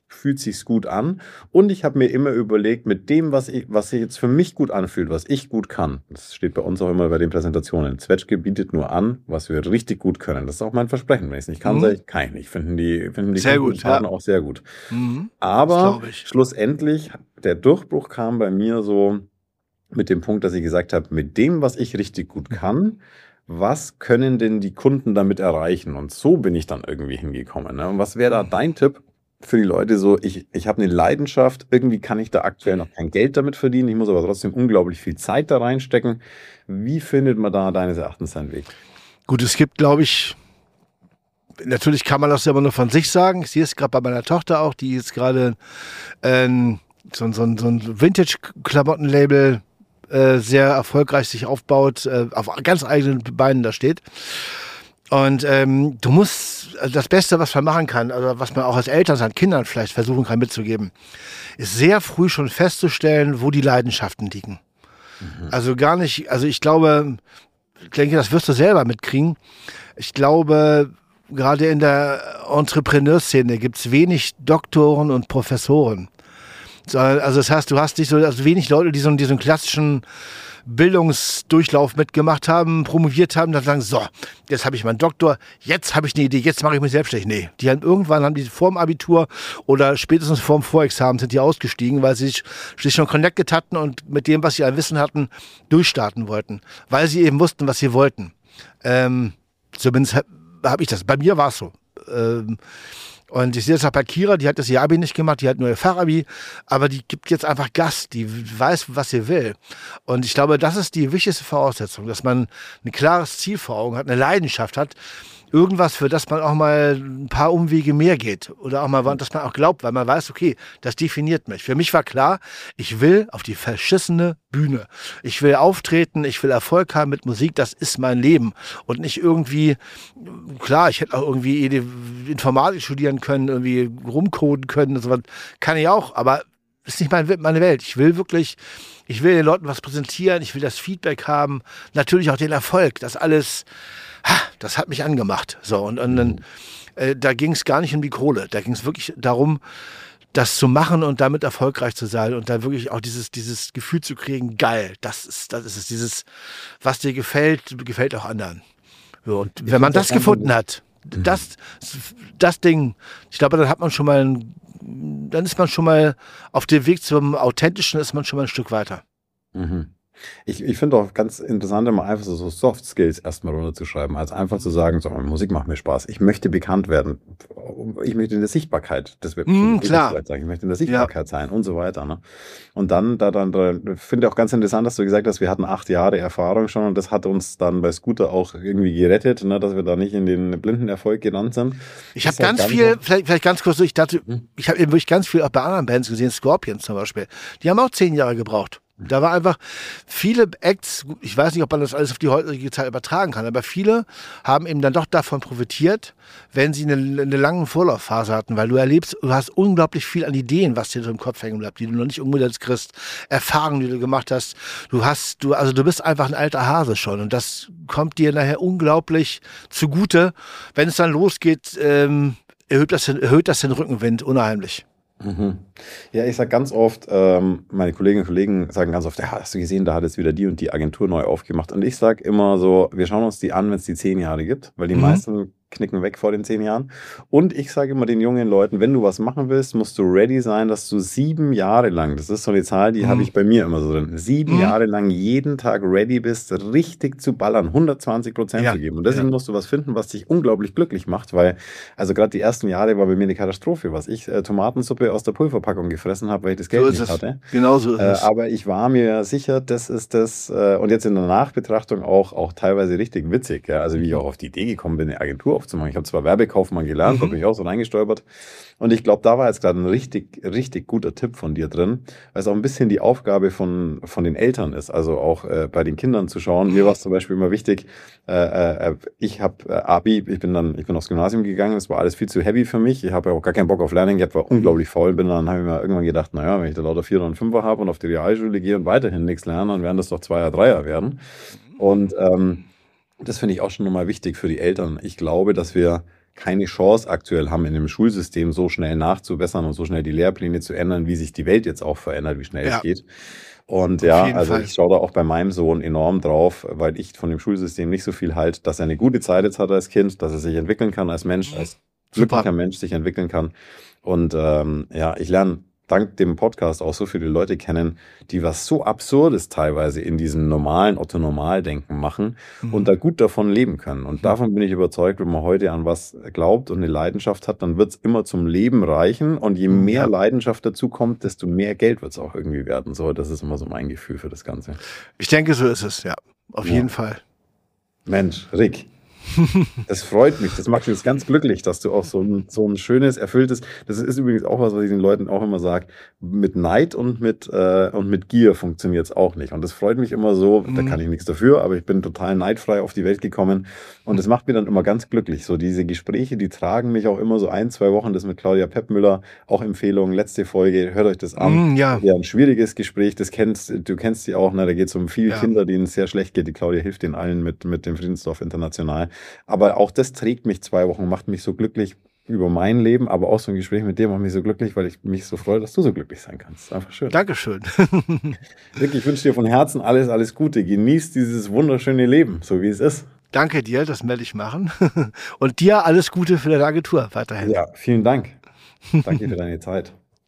fühlt sich's gut an und ich habe mir immer überlegt, mit dem, was ich, was sich jetzt für mich gut anfühlt, was ich gut kann, das steht bei uns auch immer bei den Präsentationen, Zwetschge bietet nur an, was wir richtig gut können. Das ist auch mein Versprechen. Wenn ich es nicht kann, Mhm. sage ich, kann ich nicht. Finden die, finden die Sehr Kunden gut, und Partner ja. auch sehr gut. Mhm. Das Aber glaube ich. schlussendlich, der Durchbruch kam bei mir so mit dem Punkt, dass ich gesagt habe, mit dem, was ich richtig gut kann, was können denn die Kunden damit erreichen? Und so bin ich dann irgendwie hingekommen. Ne? Und was wäre da dein Tipp für die Leute so, ich, ich habe eine Leidenschaft, irgendwie kann ich da aktuell noch kein Geld damit verdienen, ich muss aber trotzdem unglaublich viel Zeit da reinstecken. Wie findet man da deines Erachtens seinen Weg? Gut, es gibt, glaube ich, natürlich kann man das ja immer nur von sich sagen. Ich sehe es gerade bei meiner Tochter auch, die jetzt gerade ähm, so, so, so ein Vintage-Klamottenlabel äh, sehr erfolgreich sich aufbaut, äh, auf ganz eigenen Beinen da steht. Und ähm, du musst, also das Beste, was man machen kann, also was man auch als Eltern seinen Kindern vielleicht versuchen kann mitzugeben, ist sehr früh schon festzustellen, wo die Leidenschaften liegen. Mhm. Also gar nicht, also ich glaube, ich denke, das wirst du selber mitkriegen. Ich glaube, gerade in der Entrepreneurszene gibt es wenig Doktoren und Professoren. Also das heißt, du hast nicht so also wenig Leute, die so, die so einen klassischen Bildungsdurchlauf mitgemacht haben, promoviert haben, dann sagen, so, jetzt habe ich meinen Doktor, jetzt habe ich eine Idee, jetzt mache ich mich selbstständig. Nee, die haben irgendwann haben die vorm Abitur oder spätestens vorm Vorexamen sind die ausgestiegen, weil sie sich, sich schon connected hatten und mit dem, was sie an Wissen hatten, durchstarten wollten. Weil sie eben wussten, was sie wollten. Ähm, zumindest habe hab ich das. Bei mir war es so. Ähm, Und ich sehe das auch bei Kira, die hat das ihr Abi nicht gemacht, die hat nur ihr Fachabi, aber die gibt jetzt einfach Gas, die weiß, was sie will. Und ich glaube, das ist die wichtigste Voraussetzung, dass man ein klares Ziel vor Augen hat, eine Leidenschaft hat, irgendwas, für das man auch mal ein paar Umwege mehr geht oder auch mal, dass man auch glaubt, weil man weiß, okay, das definiert mich. Für mich war klar, ich will auf die verschissene Bühne. Ich will auftreten, ich will Erfolg haben mit Musik, das ist mein Leben und nicht irgendwie, klar, ich hätte auch irgendwie Informatik studieren können, irgendwie rumcoden können, sowas kann ich auch, aber ist nicht meine Welt. Ich will wirklich, ich will den Leuten was präsentieren, ich will das Feedback haben, natürlich auch den Erfolg, das alles, das hat mich angemacht. So, und, und dann, äh, da ging es gar nicht um die Kohle. Da ging es wirklich darum, das zu machen und damit erfolgreich zu sein und da wirklich auch dieses, dieses Gefühl zu kriegen, geil, das ist, das ist es. Dieses, was dir gefällt, gefällt auch anderen. So, und ich wenn man das gefunden hat, mhm. das, das Ding, ich glaube, dann hat man schon mal, ein, dann ist man schon mal auf dem Weg zum Authentischen, ist man schon mal ein Stück weiter. Mhm. Ich, ich finde auch ganz interessant, immer einfach so, so Soft Skills erstmal runterzuschreiben, als einfach zu sagen, so, Musik macht mir Spaß, ich möchte bekannt werden, ich möchte in der Sichtbarkeit, das wird mm, klar. sagen, ich möchte in der Sichtbarkeit ja. sein und so weiter. Ne? Und dann, da, dann, da, finde ich auch ganz interessant, dass du gesagt hast, wir hatten acht Jahre Erfahrung schon und das hat uns dann bei Scooter auch irgendwie gerettet, ne, dass wir da nicht in den blinden Erfolg gerannt sind. Ich habe ganz viel, vielleicht, vielleicht ganz kurz, ich dachte, hm? ich habe eben wirklich ganz viel auch bei anderen Bands gesehen, Scorpions zum Beispiel, die haben auch zehn Jahre gebraucht. Da war einfach viele Acts, ich weiß nicht, ob man das alles auf die heutige Zeit übertragen kann, aber viele haben eben dann doch davon profitiert, wenn sie eine, eine lange Vorlaufphase hatten, weil du erlebst, du hast unglaublich viel an Ideen, was dir so im Kopf hängen bleibt, die du noch nicht umgesetzt kriegst, Erfahrungen, die du gemacht hast. Du hast, du, also du bist einfach ein alter Hase schon und das kommt dir nachher unglaublich zugute. Wenn es dann losgeht, ähm, erhöht das, erhöht das den Rückenwind unheimlich. Mhm. Ja, ich sage ganz oft, ähm, meine Kolleginnen und Kollegen sagen ganz oft, ja, hast du gesehen, da hat jetzt wieder die und die Agentur neu aufgemacht. Und ich sage immer so, wir schauen uns die an, wenn es die zehn Jahre gibt, weil die mhm. meisten knicken weg vor den zehn Jahren. Und ich sage immer den jungen Leuten, wenn du was machen willst, musst du ready sein, dass du sieben Jahre lang, das ist so eine Zahl, die mhm. habe ich bei mir immer so drin, sieben mhm. Jahre lang jeden Tag ready bist, richtig zu ballern, hundertzwanzig Prozent ja. zu geben. Und deswegen ja. musst du was finden, was dich unglaublich glücklich macht, weil, also gerade die ersten Jahre war bei mir eine Katastrophe, was ich äh, Tomatensuppe aus der Pulverpackung gefressen habe, weil ich das Geld so nicht es. hatte. Genau so ist äh, es. Aber ich war mir sicher, das ist das, äh, und jetzt in der Nachbetrachtung auch, auch teilweise richtig witzig, ja? Also wie ich auch auf die Idee gekommen bin, eine Agentur aufzumachen. Ich habe zwar Werbekaufmann gelernt, mhm. da bin ich auch so reingestolpert. Und ich glaube, da war jetzt gerade ein richtig, richtig guter Tipp von dir drin, weil es auch ein bisschen die Aufgabe von, von den Eltern ist, also auch äh, bei den Kindern zu schauen. Mir war es zum Beispiel immer wichtig, äh, äh, ich habe äh, Abi, ich bin dann, ich bin aufs Gymnasium gegangen, das war alles viel zu heavy für mich, ich habe ja auch gar keinen Bock auf Lernen, ich war unglaublich faul, bin dann, habe ich mir irgendwann gedacht, naja, wenn ich da lauter Vierer und Fünfer habe und auf die Realschule gehe und weiterhin nichts lerne, dann werden das doch Zweier, Dreier werden. Und ähm, das finde ich auch schon nochmal wichtig für die Eltern. Ich glaube, dass wir keine Chance aktuell haben, in dem Schulsystem so schnell nachzubessern und so schnell die Lehrpläne zu ändern, wie sich die Welt jetzt auch verändert, wie schnell Ja. es geht. Und Auf ja, jeden also Fall. ich schaue da auch bei meinem Sohn enorm drauf, weil ich von dem Schulsystem nicht so viel halte, dass er eine gute Zeit jetzt hat als Kind, dass er sich entwickeln kann als Mensch, als Super. glücklicher Mensch sich entwickeln kann. Und ähm, ja, ich lerne dank dem Podcast auch so viele Leute kennen, die was so Absurdes teilweise in diesem normalen Otto-Normal-Denken machen und da gut davon leben können. Und davon bin ich überzeugt, wenn man heute an was glaubt und eine Leidenschaft hat, dann wird es immer zum Leben reichen. Und je mehr Ja. Leidenschaft dazu kommt, desto mehr Geld wird es auch irgendwie werden. So, das ist immer so mein Gefühl für das Ganze. Ich denke, so ist es, ja. Auf Ja. jeden Fall. Mensch, Rick, das freut mich, das macht mich jetzt ganz glücklich, dass du auch so ein, so ein schönes, erfülltes, das ist übrigens auch was, was ich den Leuten auch immer sage, mit Neid und mit, äh, und mit Gier funktioniert es auch nicht. Und das freut mich immer so, da kann ich nichts dafür, aber ich bin total neidfrei auf die Welt gekommen und das macht mich dann immer ganz glücklich. So diese Gespräche, die tragen mich auch immer so ein, zwei Wochen, das mit Claudia Peppmüller, auch Empfehlung, letzte Folge, hört euch das an. Mm, ja. Ja, ein schwieriges Gespräch, das kennst, du kennst sie auch, ne? Da geht es um viele Ja. Kinder, denen es sehr schlecht geht. Die Claudia hilft denen allen mit, mit dem Friedensdorf International. Aber auch das trägt mich zwei Wochen, macht mich so glücklich über mein Leben, aber auch so ein Gespräch mit dir macht mich so glücklich, weil ich mich so freue, dass du so glücklich sein kannst. Das ist einfach schön. Dankeschön. Rick, ich wünsche dir von Herzen alles, alles Gute. Genieß dieses wunderschöne Leben, so wie es ist. Danke dir, das werde ich machen. Und dir alles Gute für deine Agentur weiterhin. Ja, vielen Dank. Danke für deine Zeit.